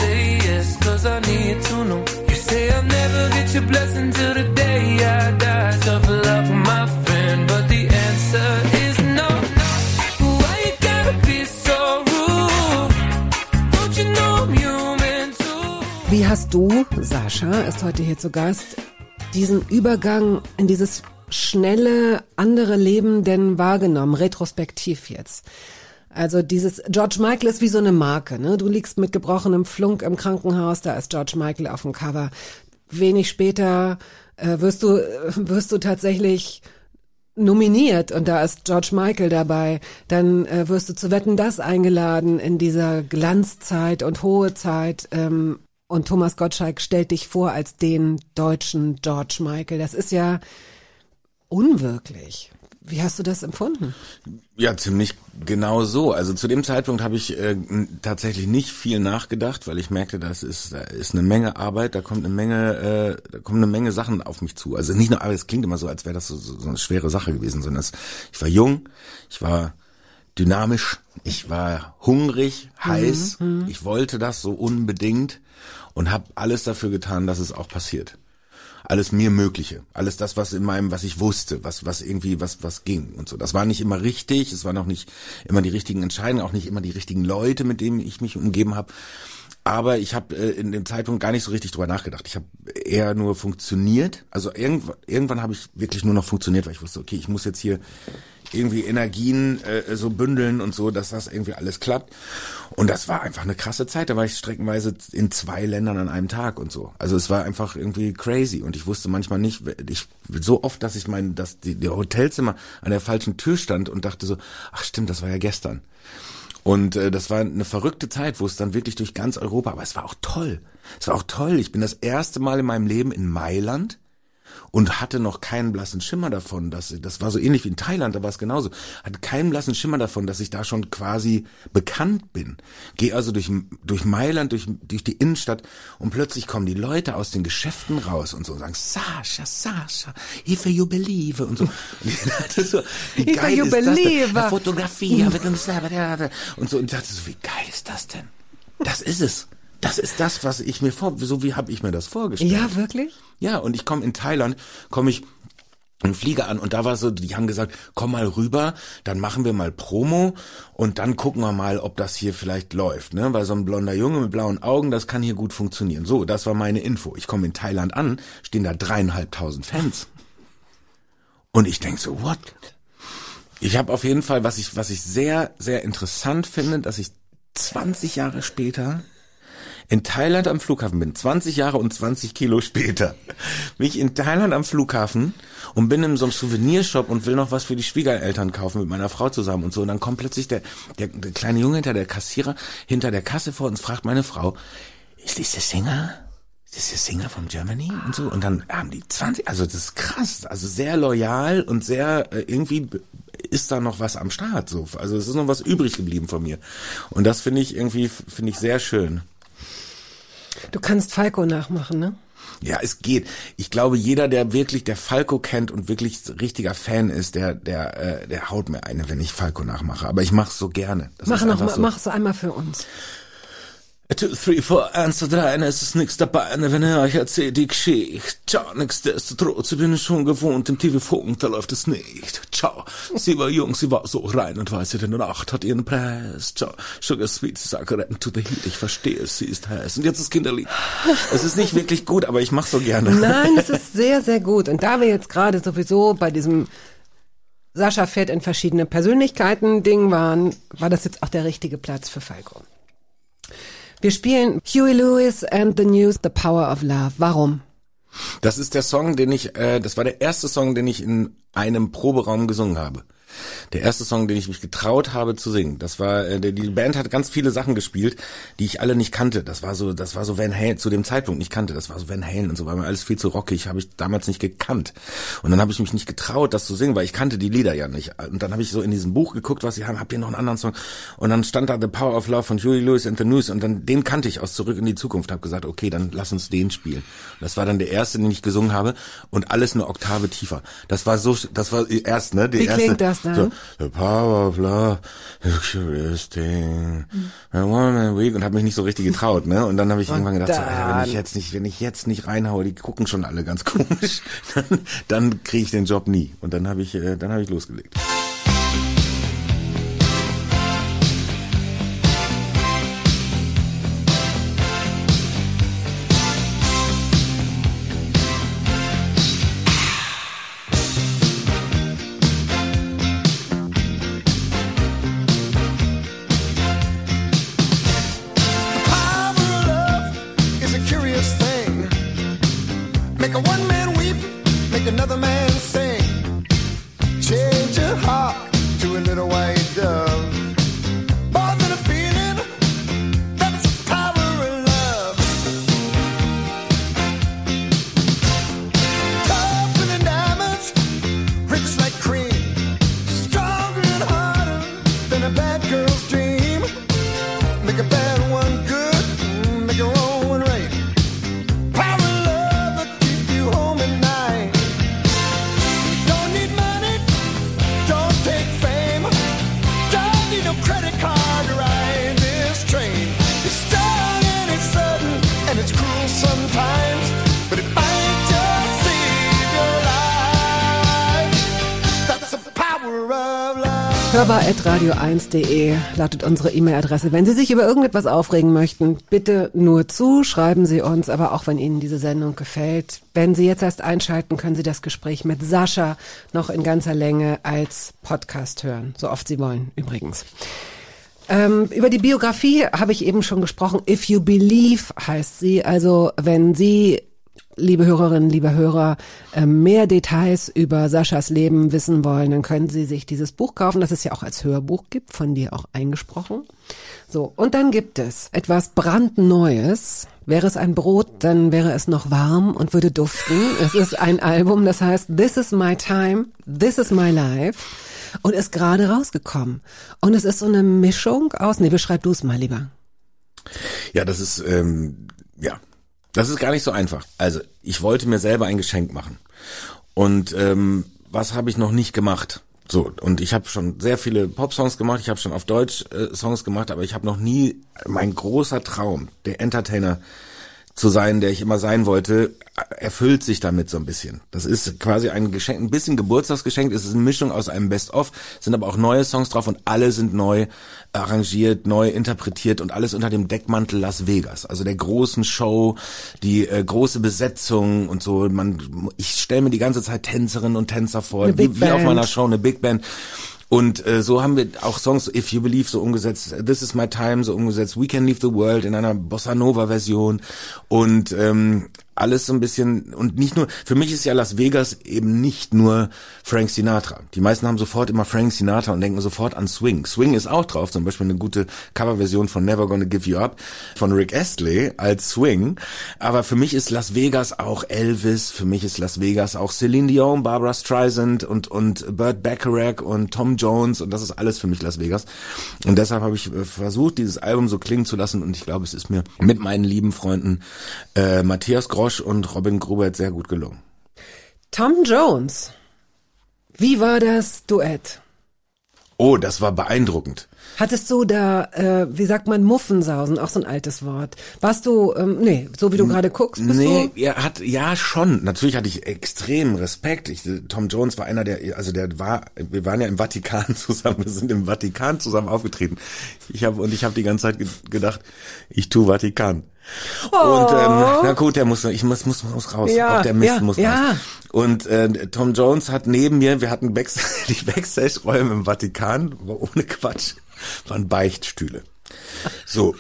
I need to know. You say I'll never get your blessing till the day I die. Tough luck, my friend, but the answer is no. Why you gotta be so rude? Don't you know I'm human too? Wie hast du, Sascha ist heute hier zu Gast, diesen Übergang in dieses schnelle, andere Leben denn wahrgenommen, retrospektiv jetzt? Also dieses George Michael ist wie so eine Marke, ne? Du liegst mit gebrochenem Flunk im Krankenhaus, da ist George Michael auf dem Cover. Wenig später äh, wirst du äh, wirst du tatsächlich nominiert und da ist George Michael dabei. Dann äh, wirst du zu Wetten, dass eingeladen in dieser Glanzzeit und hohe Zeit. Ähm, und Thomas Gottschalk stellt dich vor als den deutschen George Michael. Das ist ja unwirklich. Wie hast du das empfunden? Ja, ziemlich genau so. Also zu dem Zeitpunkt habe ich äh, tatsächlich nicht viel nachgedacht, weil ich merkte, das ist da ist eine Menge Arbeit, da kommt eine Menge, äh, da kommen eine Menge Sachen auf mich zu. Also nicht nur, aber es klingt immer so, als wäre das so, so eine schwere Sache gewesen, sondern es, ich war jung, ich war dynamisch, ich war hungrig, heiß, mhm. ich wollte das so unbedingt und habe alles dafür getan, dass es auch passiert. Alles mir Mögliche, alles das, was in meinem, was ich wusste, was was irgendwie, was was ging und so. Das war nicht immer richtig, es waren auch nicht immer die richtigen Entscheidungen, auch nicht immer die richtigen Leute, mit denen ich mich umgeben habe. Aber ich habe äh, in dem Zeitpunkt gar nicht so richtig drüber nachgedacht. Ich habe eher nur funktioniert. Also irgendwann, irgendwann habe ich wirklich nur noch funktioniert, weil ich wusste, okay, ich muss jetzt hier irgendwie Energien äh, so bündeln und so, dass das irgendwie alles klappt. Und das war einfach eine krasse Zeit. Da war ich streckenweise in zwei Ländern an einem Tag und so. Also es war einfach irgendwie crazy. Und ich wusste manchmal nicht, ich so oft, dass ich mein, dass die, die Hotelzimmer an der falschen Tür stand und dachte so, ach stimmt, das war ja gestern. Und äh, das war eine verrückte Zeit, wo es dann wirklich durch ganz Europa, aber es war auch toll. Es war auch toll. Ich bin das erste Mal in meinem Leben in Mailand und hatte noch keinen blassen Schimmer davon, dass das war so ähnlich wie in Thailand, da war es genauso. Hatte keinen blassen Schimmer davon, dass ich da schon quasi bekannt bin. Gehe also durch durch Mailand, durch durch die Innenstadt und plötzlich kommen die Leute aus den Geschäften raus und so und sagen Sascha, Sascha, if you believe und so. Und ich dachte so, wie if geil you ist believe. das denn? Fotografie und so und ich dachte so, wie geil ist das denn? Das ist es. Das ist das, was ich mir vor, so wie habe ich mir das vorgestellt. Ja, wirklich? Ja, und ich komme in Thailand, komme ich im Flieger an und da war so, die haben gesagt, komm mal rüber, dann machen wir mal Promo und dann gucken wir mal, ob das hier vielleicht läuft, ne? Weil so ein blonder Junge mit blauen Augen, das kann hier gut funktionieren. So, das war meine Info. Ich komme in Thailand an, stehen da dreieinhalbtausend Fans. Und ich denk so, what? Ich habe auf jeden Fall, was ich, was ich sehr, sehr interessant finde, dass ich zwanzig Jahre später in Thailand am Flughafen bin, zwanzig Jahre und zwanzig Kilo später, bin ich in Thailand am Flughafen und bin in so einem Souvenirshop und will noch was für die Schwiegereltern kaufen mit meiner Frau zusammen und so. Und dann kommt plötzlich der, der, der kleine Junge hinter der Kassierer, hinter der Kasse vor uns, fragt meine Frau, ist das der Sänger? Ist das der Sänger von Germany? Und so. Und dann haben die zwanzig, also das ist krass, also sehr loyal und sehr, äh, irgendwie ist da noch was am Start, so. Also es ist noch was übrig geblieben von mir. Und das finde ich irgendwie, finde ich sehr schön. Du kannst Falco nachmachen, ne? Ja, es geht. Ich glaube, jeder, der wirklich der Falco kennt und wirklich richtiger Fan ist, der der äh, der haut mir eine, wenn ich Falco nachmache. Aber ich mach's so gerne. Das mach ist noch mal, so. mach es einmal für uns. Two, three, four, eins, zwei, drei, es ist nix dabei, ne, wenn er euch erzählt die Geschichte. Tja, nichtsdestotrotz, ich bin schon gewohnt, im T V-Funk, da läuft es nicht. Tja, sie war jung, sie war so rein und weiß, in der Nacht hat ihren Preis. Tja, Sugar Sweet, Zigaretten to the heat, ich verstehe es, sie ist heiß. Und jetzt das Kinderlied. Es ist nicht wirklich gut, aber ich mach's so gerne. Nein, es ist sehr, sehr gut. Und da wir jetzt gerade sowieso bei diesem Sascha fährt in verschiedene Persönlichkeiten-Ding waren, war das jetzt auch der richtige Platz für Falco. Wir spielen Huey Lewis and the News, The Power of Love. Warum? Das ist der Song, den ich, äh, das war der erste Song, den ich in einem Proberaum gesungen habe. Der erste Song, den ich mich getraut habe zu singen. Das war, äh, die Band hat ganz viele Sachen gespielt, die ich alle nicht kannte. Das war so, das war so Van Halen, zu dem Zeitpunkt nicht kannte. Das war so Van Halen und so, war mir alles viel zu rockig, habe ich damals nicht gekannt. Und dann habe ich mich nicht getraut, das zu singen, weil ich kannte die Lieder ja nicht. Und dann habe ich so in diesem Buch geguckt, was sie haben, habt ihr noch einen anderen Song? Und dann stand da The Power of Love von Huey Lewis and the News und dann, den kannte ich aus Zurück in die Zukunft, habe gesagt, okay, dann lass uns den spielen. Und das war dann der erste, den ich gesungen habe und alles eine Oktave tiefer. Das war so, das war erst, ne? Die Wie erste, klingt das dann? So, The Power of Love, the curious thing, I wanna week und habe mich nicht so richtig getraut, ne? Und dann habe ich und irgendwann gedacht, so, Alter, wenn ich jetzt nicht, wenn ich jetzt nicht reinhaue, die gucken schon alle ganz komisch, dann, dann kriege ich den Job nie. Und dann habe ich, äh, dann habe ich losgelegt. hörbar at radio eins punkt de lautet unsere E-Mail-Adresse. Wenn Sie sich über irgendetwas aufregen möchten, bitte nur zu, schreiben Sie uns, aber auch wenn Ihnen diese Sendung gefällt. Wenn Sie jetzt erst einschalten, können Sie das Gespräch mit Sascha noch in ganzer Länge als Podcast hören, so oft Sie wollen übrigens. Ähm, über die Biografie habe ich eben schon gesprochen. If You Believe heißt sie, also wenn Sie, liebe Hörerinnen, liebe Hörer, mehr Details über Saschas Leben wissen wollen, dann können Sie sich dieses Buch kaufen, das es ja auch als Hörbuch gibt, von dir auch eingesprochen. So, und dann gibt es etwas brandneues. Wäre es ein Brot, dann wäre es noch warm und würde duften. Es ist ein Album, das heißt This is my time, this is my life und ist gerade rausgekommen. Und es ist so eine Mischung aus, nee, beschreib du es mal lieber. Ja, das ist, ähm, ja... Das ist gar nicht so einfach. Also ich wollte mir selber ein Geschenk machen und ähm, was habe ich noch nicht gemacht? So, und ich habe schon sehr viele Pop-Songs gemacht, ich habe schon auf Deutsch äh, Songs gemacht, aber ich habe noch nie, mein großer Traum, der Entertainer zu sein, der ich immer sein wollte, erfüllt sich damit so ein bisschen. Das ist quasi ein Geschenk, ein bisschen Geburtstagsgeschenk. Es ist eine Mischung aus einem Best-of, sind aber auch neue Songs drauf und alle sind neu arrangiert, neu interpretiert und alles unter dem Deckmantel Las Vegas. Also der großen Show, die äh, große Besetzung und so. Man, ich stelle mir die ganze Zeit Tänzerinnen und Tänzer vor, wie, wie auf meiner Show, eine Big Band. Und äh, so haben wir auch Songs, If You Believe, so umgesetzt, This Is My Time, so umgesetzt, We Can Leave the World in einer Bossa Nova Version und ähm, alles so ein bisschen, und nicht nur, für mich ist ja Las Vegas eben nicht nur Frank Sinatra. Die meisten haben sofort immer Frank Sinatra und denken sofort an Swing. Swing ist auch drauf, zum Beispiel eine gute Coverversion von Never Gonna Give You Up von Rick Astley als Swing. Aber für mich ist Las Vegas auch Elvis, für mich ist Las Vegas auch Celine Dion, Barbra Streisand und und Burt Bacharach und Tom Jones und das ist alles für mich Las Vegas. Und deshalb habe ich versucht, dieses Album so klingen zu lassen und ich glaube, es ist mir mit meinen lieben Freunden äh, Matthias Grosch und Robin Grubert sehr gut gelungen. Tom Jones, wie war das Duett? Oh, das war beeindruckend. Hattest du da, äh, wie sagt man, Muffensausen, auch so ein altes Wort. Warst du, ähm, nee, so wie du gerade guckst, bist nee, du? er hat, ja schon. Natürlich hatte ich extremen Respekt. Ich, Tom Jones war einer der, also der war, wir waren ja im Vatikan zusammen, wir sind im Vatikan zusammen aufgetreten. Ich habe und ich habe die ganze Zeit ge- gedacht, ich tu Vatikan. Oh. Und ähm, na gut, der muss, ich muss, muss, muss raus. Ja, auch der Mist ja, muss ja. raus. Und äh, Tom Jones hat neben mir, wir hatten Backstage, die Backstage-Räume im Vatikan, aber ohne Quatsch, waren Beichtstühle. So.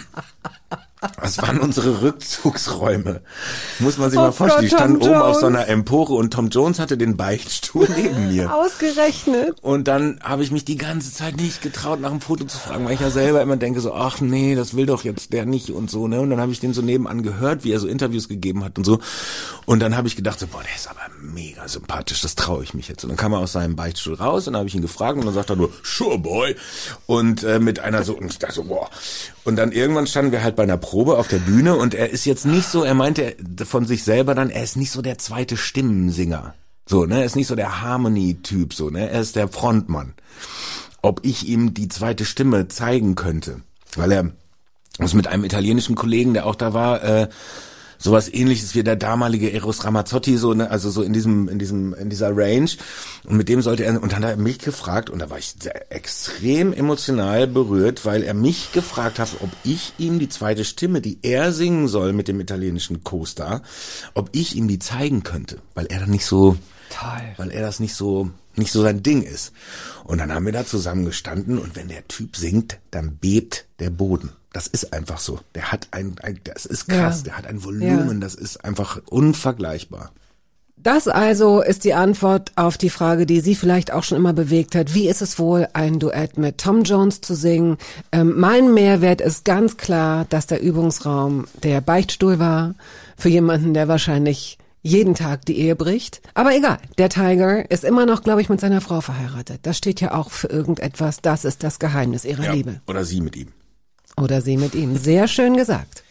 Das waren unsere Rückzugsräume. Muss man sich Oh mal vorstellen. Gott, Die standen Tom oben auf Jones. so einer Empore und Tom Jones hatte den Beichtstuhl neben mir. Ausgerechnet. Und dann habe ich mich die ganze Zeit nicht getraut, nach einem Foto zu fragen, weil ich ja selber immer denke so, ach nee, das will doch jetzt der nicht und so, ne? Und dann habe ich den so nebenan gehört, wie er so Interviews gegeben hat und so. Und dann habe ich gedacht so, boah, der ist aber mega sympathisch, das traue ich mich jetzt. Und dann kam er aus seinem Beichtstuhl raus und dann habe ich ihn gefragt und dann sagt er nur, sure boy. Und äh, mit einer so, und ich dachte so, boah. Und dann irgendwann standen wir halt bei einer Probe auf der Bühne und er ist jetzt nicht so, er meinte von sich selber dann, er ist nicht so der zweite Stimmensinger. So, ne, er ist nicht so der Harmony-Typ, so, ne, er ist der Frontmann. Ob ich ihm die zweite Stimme zeigen könnte, weil er ist mit einem italienischen Kollegen, der auch da war, äh, sowas Ähnliches wie der damalige Eros Ramazzotti, so, ne, also so in diesem, in diesem, in dieser Range. Und mit dem sollte er, und dann hat er mich gefragt, und da war ich sehr extrem emotional berührt, weil er mich gefragt hat, ob ich ihm die zweite Stimme, die er singen soll mit dem italienischen Co-Star, ob ich ihm die zeigen könnte, weil er dann nicht so, Toll. weil er das nicht so, nicht so sein Ding ist. Und dann haben wir da zusammen gestanden, und wenn der Typ singt, dann bebt der Boden. Das ist einfach so. Der hat ein, ein das ist krass, Ja. der hat ein Volumen, Ja. das ist einfach unvergleichbar. Das also ist die Antwort auf die Frage, die Sie vielleicht auch schon immer bewegt hat. Wie ist es wohl, ein Duett mit Tom Jones zu singen? Ähm, mein Mehrwert ist ganz klar, dass der Übungsraum der Beichtstuhl war. Für jemanden, der wahrscheinlich jeden Tag die Ehe bricht. Aber egal, der Tiger ist immer noch, glaube ich, mit seiner Frau verheiratet. Das steht ja auch für irgendetwas. Das ist das Geheimnis ihrer Ja, Liebe. oder sie mit ihm. Oder sie mit ihm. Sehr schön gesagt.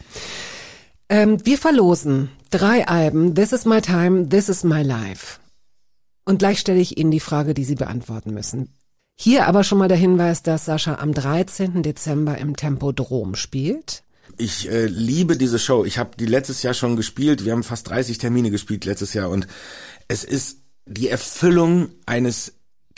Ähm, wir verlosen drei Alben. This is my time, this is my life. Und gleich stelle ich Ihnen die Frage, die Sie beantworten müssen. Hier aber schon mal der Hinweis, dass Sascha am dreizehnten Dezember im Tempodrom spielt. Ich äh, liebe diese Show. Ich habe die letztes Jahr schon gespielt. Wir haben fast dreißig Termine gespielt letztes Jahr. Und es ist die Erfüllung eines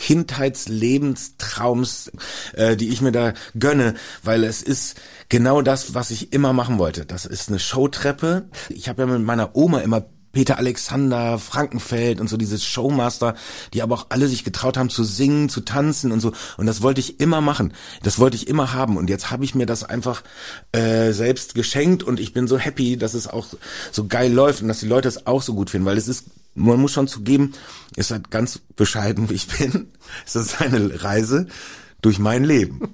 Kindheitslebenstraums, äh, die ich mir da gönne, weil es ist genau das, was ich immer machen wollte. Das ist eine Showtreppe. Ich habe ja mit meiner Oma immer Peter Alexander, Frankenfeld und so diese Showmaster, die aber auch alle sich getraut haben zu singen, zu tanzen und so. Und das wollte ich immer machen. Das wollte ich immer haben. Und jetzt habe ich mir das einfach äh, selbst geschenkt und ich bin so happy, dass es auch so geil läuft und dass die Leute es auch so gut finden, weil es ist, man muss schon zugeben, ist halt ganz bescheiden, wie ich bin. Es ist eine Reise durch mein Leben.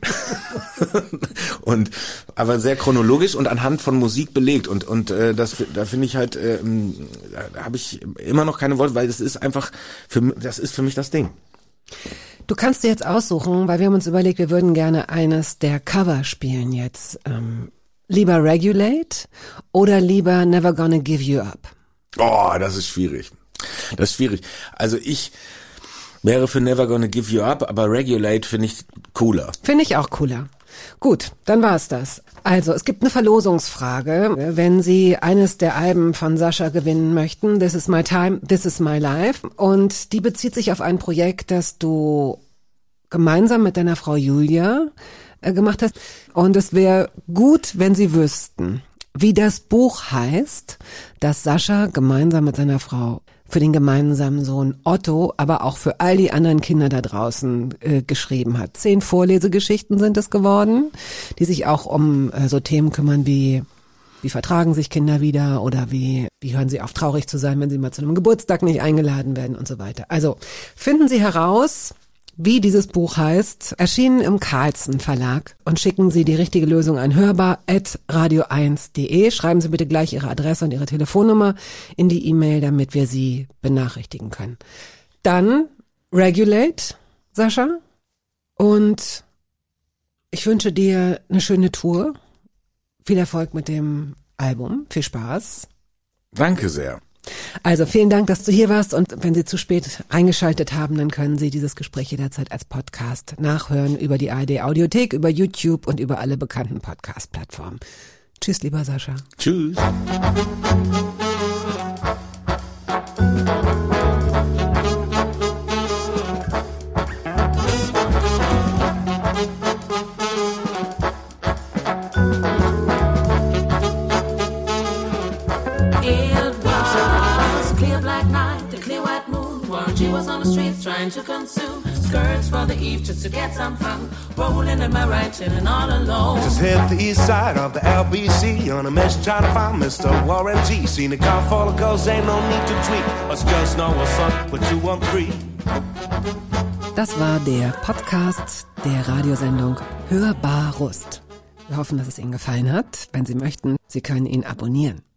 Und aber sehr chronologisch und anhand von Musik belegt und und äh, das da finde ich halt äh, da habe ich immer noch keine Worte, weil das ist einfach für das ist für mich das Ding. Du kannst dir jetzt aussuchen, weil wir haben uns überlegt, wir würden gerne eines der Cover spielen jetzt. Ähm, lieber Regulate oder lieber Never Gonna Give You Up? Oh, das ist schwierig. Das ist schwierig. Also ich wäre für Never Gonna Give You Up, aber Regulate finde ich cooler. Finde ich auch cooler. Gut, dann war's das. Also, es gibt eine Verlosungsfrage. Wenn Sie eines der Alben von Sascha gewinnen möchten, This is my time, this is my life. Und die bezieht sich auf ein Projekt, das du gemeinsam mit deiner Frau Julia äh, gemacht hast. Und es wäre gut, wenn Sie wüssten, wie das Buch heißt, das Sascha gemeinsam mit seiner Frau für den gemeinsamen Sohn Otto, aber auch für all die anderen Kinder da draußen äh, geschrieben hat. Zehn Vorlesegeschichten sind es geworden, die sich auch um äh, so Themen kümmern wie, wie vertragen sich Kinder wieder oder wie, wie hören sie auf, traurig zu sein, wenn sie mal zu einem Geburtstag nicht eingeladen werden und so weiter. Also finden Sie heraus, wie dieses Buch heißt, erschienen im Carlsen Verlag, und schicken Sie die richtige Lösung an hörbar at radio eins punkt de. Schreiben Sie bitte gleich Ihre Adresse und Ihre Telefonnummer in die E-Mail, damit wir Sie benachrichtigen können. Dann Regulate, Sascha, und ich wünsche dir eine schöne Tour, viel Erfolg mit dem Album, viel Spaß. Danke sehr. Also vielen Dank, dass du hier warst und wenn Sie zu spät eingeschaltet haben, dann können Sie dieses Gespräch jederzeit als Podcast nachhören über die A R D Audiothek, über YouTube und über alle bekannten Podcast-Plattformen. Tschüss, lieber Sascha. Tschüss. Trying to consume skirts for the eve just to get some fun. Rolling in my right, chilling all alone. Just hit the east side of the L B C on a mission trying to find Mister Warren G. Seen a car full of girls, ain't no need to tweet. Us just know what's up, but you want free. Das war der Podcast der Radiosendung Hörbar Rust. Wir hoffen, dass es Ihnen gefallen hat. Wenn Sie möchten, Sie können ihn abonnieren.